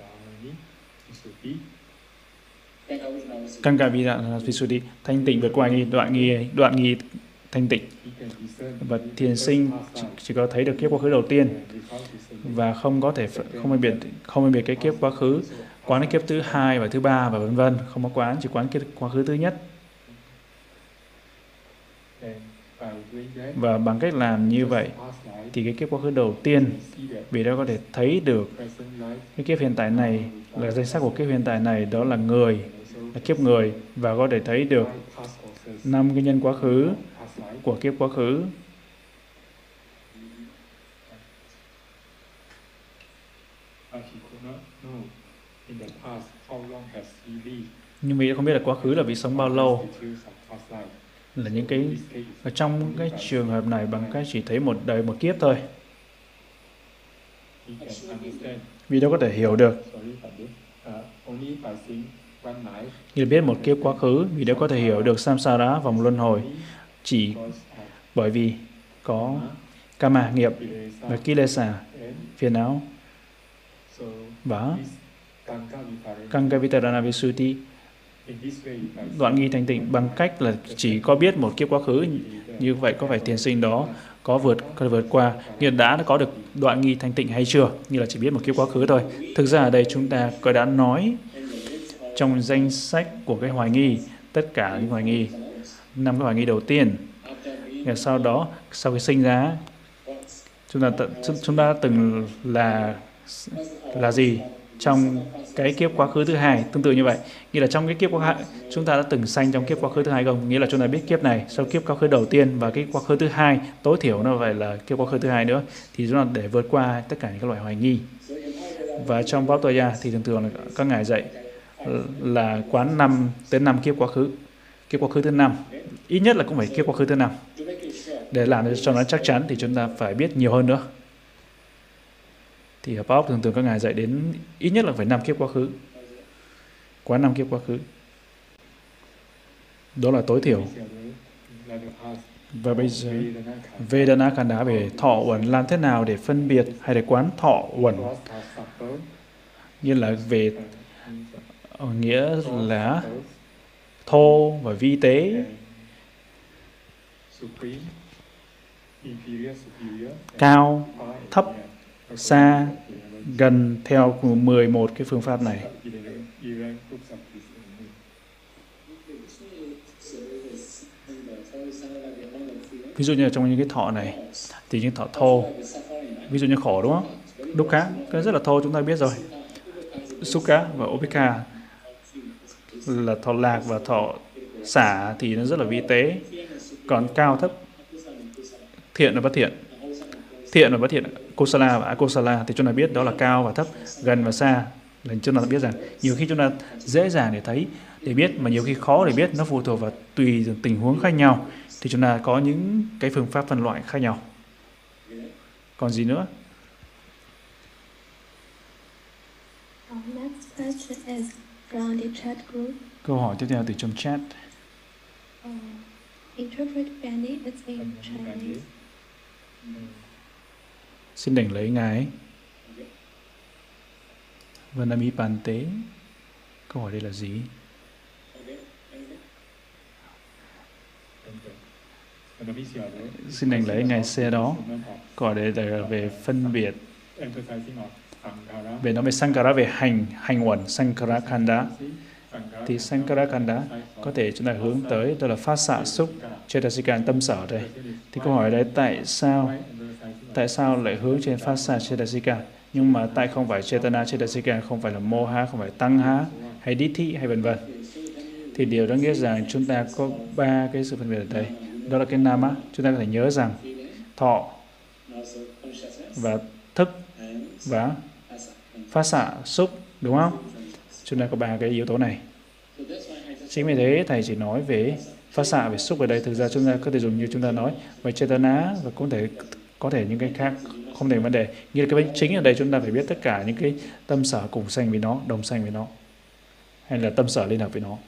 Kangavidana Visuddhi, thanh tịnh vượt qua nghi, đoạn nghi thanh tịnh. Và thiền sinh chỉ có thấy được kiếp quá khứ đầu tiên và không phân biệt cái kiếp quá khứ, quán cái kiếp thứ hai và thứ ba và vân vân, không có quán, chỉ quán kiếp quá khứ thứ nhất. Và bằng cách làm như vậy thì cái kiếp quá khứ đầu tiên, vì đó có thể thấy được cái kiếp hiện tại này là danh sắc của kiếp hiện tại này, đó là người, là kiếp người, và có thể thấy được 5 cái nhân quá khứ của kiếp quá khứ. Nhưng vì không biết là quá khứ là vị sống bao lâu, là những cái ở trong cái trường hợp này bằng cách chỉ thấy một đời một kiếp thôi. Vì đó có thể hiểu được, như biết một kiếp quá khứ, vì đó có thể hiểu được samsara, vòng luân hồi, chỉ bởi vì có karma, nghiệp và kilesa, phiền não. Và Kangavitarana Visuddhi, đoạn nghi thanh tịnh, bằng cách là chỉ có biết một kiếp quá khứ, như vậy có phải thiền sinh đó có vượt qua, như đã có được đoạn nghi thanh tịnh hay chưa, như là chỉ biết một kiếp quá khứ thôi. Thực ra ở đây chúng ta có đã nói trong danh sách của cái hoài nghi, tất cả những hoài nghi, 5 cái hoài nghi đầu tiên. Và sau đó, sau khi sinh ra, chúng ta từng là gì trong cái kiếp quá khứ thứ hai, tương tự như vậy. Nghĩa là trong cái kiếp quá khứ, chúng ta đã từng sanh trong kiếp quá khứ thứ hai không? Nghĩa là chúng ta biết kiếp này, sau kiếp quá khứ đầu tiên và cái quá khứ thứ hai, tối thiểu nó phải là kiếp quá khứ thứ hai nữa, thì chúng ta để vượt qua tất cả những các loại hoài nghi. Và trong Pháp Toya thì thường là các ngài dạy là quán 5 tới 5 kiếp quá khứ thứ 5, ít nhất là cũng phải kiếp quá khứ thứ 5. Để làm cho nó chắc chắn thì chúng ta phải biết nhiều hơn nữa. Thì ở Pháp thường các ngài dạy đến ít nhất là phải 5 kiếp quá khứ, quán 5 kiếp quá khứ. Đó là tối thiểu. Và bây giờ Vedana Khanda về thọ uẩn, làm thế nào để phân biệt hay để quán thọ uẩn, như là về nghĩa là thô và vi tế, cao, thấp, xa, gần, theo 11 cái phương pháp này. Ví dụ như là trong những cái thọ này thì những thọ thô, ví dụ như khổ, đúng không? Dukkha, cái rất là thô, chúng ta biết rồi. Sukha và Upekkha là thọ lạc và thọ xả thì nó rất là vi tế, còn cao thấp, thiện và bất thiện, thiện và bất thiện, kusala và akusala thì chúng ta biết đó là cao và thấp, gần và xa. Là chúng ta biết rằng nhiều khi chúng ta dễ dàng để thấy, để biết, mà nhiều khi khó để biết, nó phụ thuộc vào tùy tình huống khác nhau thì chúng ta có những cái phương pháp phân loại khác nhau. Còn gì nữa? Next question is from the chat group. Câu hỏi tiếp theo từ trong chat. Interpret Penny is in Chinese. Xin đảnh lễ ngài Vanami Pante. Câu hỏi đây là gì? Xin đảnh lễ ngài xe đó. Câu hỏi đây là về phân biệt, về nói về Sankara, về hành uẩn Sankara Khanda. Thì Sankara Khanda có thể chúng ta hướng tới đó là phát xạ xúc Cetasika, tâm sở đây. Thì câu hỏi đấy, tại sao lại hướng trên phát xạ Cetasika, nhưng mà tại không phải Chetana Cetasika, không phải là Moha, không phải Tăng Há hay Dithi hay vân vân. Thì điều đó nghĩa rằng chúng ta có ba cái sự phân biệt ở đây. Đó là cái Nama, chúng ta có thể nhớ rằng thọ và thức và phát xạ xúc, đúng không? Chúng ta có ba cái yếu tố này. Chính vì thế thầy chỉ nói về phát xạ, về xúc ở đây. Thực ra chúng ta có thể dùng như chúng ta nói về Chetana, và cũng có thể những cái khác, không thành vấn đề. Như là cái chính ở đây chúng ta phải biết tất cả những cái tâm sở cùng sanh với nó, đồng sanh với nó, hay là tâm sở liên hợp với nó.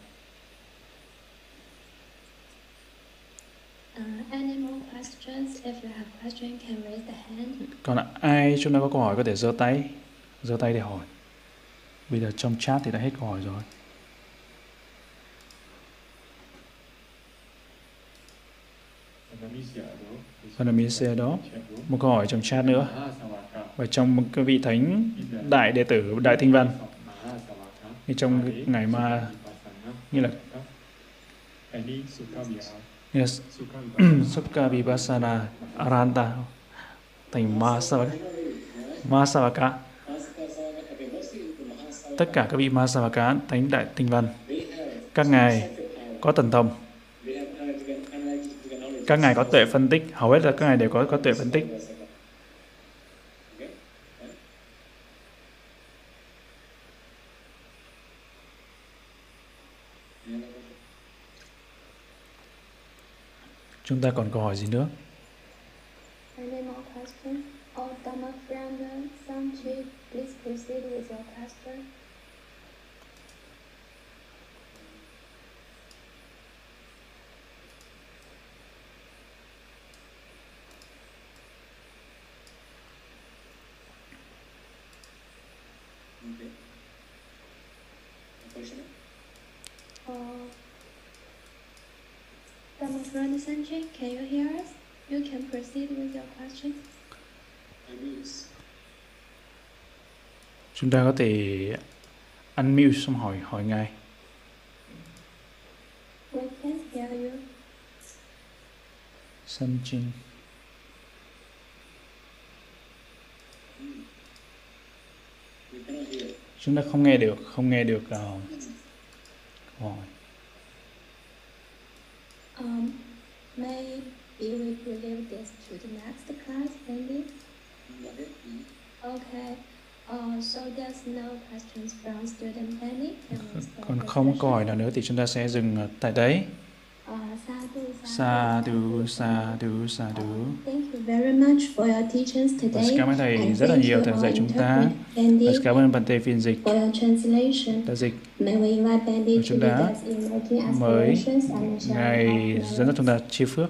Any more questions? If you have question, can raise the hand. Còn ai chúng ta có câu hỏi có thể giơ tay để hỏi. Bây giờ trong chat thì đã hết câu hỏi rồi. Vanamisia đó, một câu hỏi trong chat nữa. Và trong một cái vị thánh đại đệ tử Đại Tinh Văn, như trong ngày mà như là Sukha Vipassana Aranta thành Mahasavaka. Tất cả các vị Mahasavaka thánh Đại Tinh Văn, các ngài có thần thông, các ngài có tuệ phân tích, hầu hết là các ngài đều có tuệ phân tích. Chúng ta còn câu hỏi gì nữa? Any more questions? Dhammapranda Samchit, please proceed with your question. Dhammapranda Samchit, can you hear us? You can proceed with your question. Chúng ta có thể unmute xong hỏi ngài. We can hear you. Samchin. Chúng ta không nghe được câu hỏi. Maybe we could leave this to the next class, maybe? Okay. So there's no questions from student Penny. Còn không câu hỏi nào nữa thì chúng ta sẽ dừng tại đấy. Sadhu. Thank you very much for your teachings today. Cảm ơn thầy rất là nhiều thầy dạy chúng ta. Cảm ơn Bante phiên dịch đã dịch. Và chúng ta mời ngài dẫn dắt chúng ta chia phước.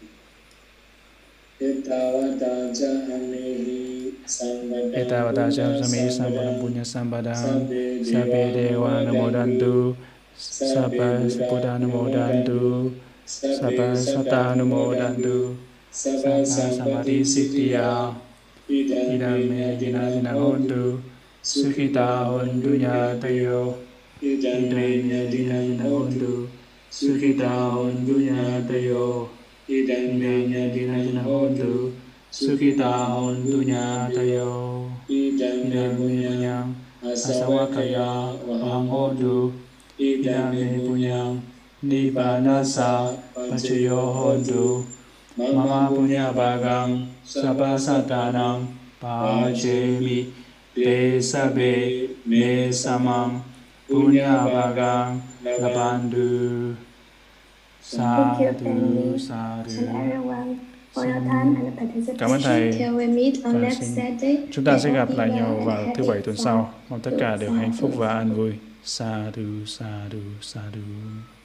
Etavata Jamsami Sambadam Punya Sambadam Sabbe Dewa Namodantu Sabba Buddha Namodantu Sabba Sata Namodantu Sabba Samadhi Siddhya Idame Dina Hontu Sukhita Hontu Nyatayo Idame Dina Hontu Sukhita Hontu Nyatayo Idame Dina Hontu Sukhita Hontu Nyatayo Idame Punyam Asawakaya Vaham Hontu Idame Punyam Nibbanasa Pachayo Hontu Mama Punya Bhagang Sabha Satanang Pachemi Te Sabe Me Samang Punya Bhagang Labandu. Thank you, Sadhu, Danny, sadhu. and everyone for your time and participation. Cảm ơn thầy. Till we meet on Và next Saturday. chúng ta sẽ May all gặp be lại well nhau and vào thứ Bảy happy. tuần sau. Mong tất cả đều hạnh phúc và an Sadhu. vui. Sadhu, sadhu, sadhu.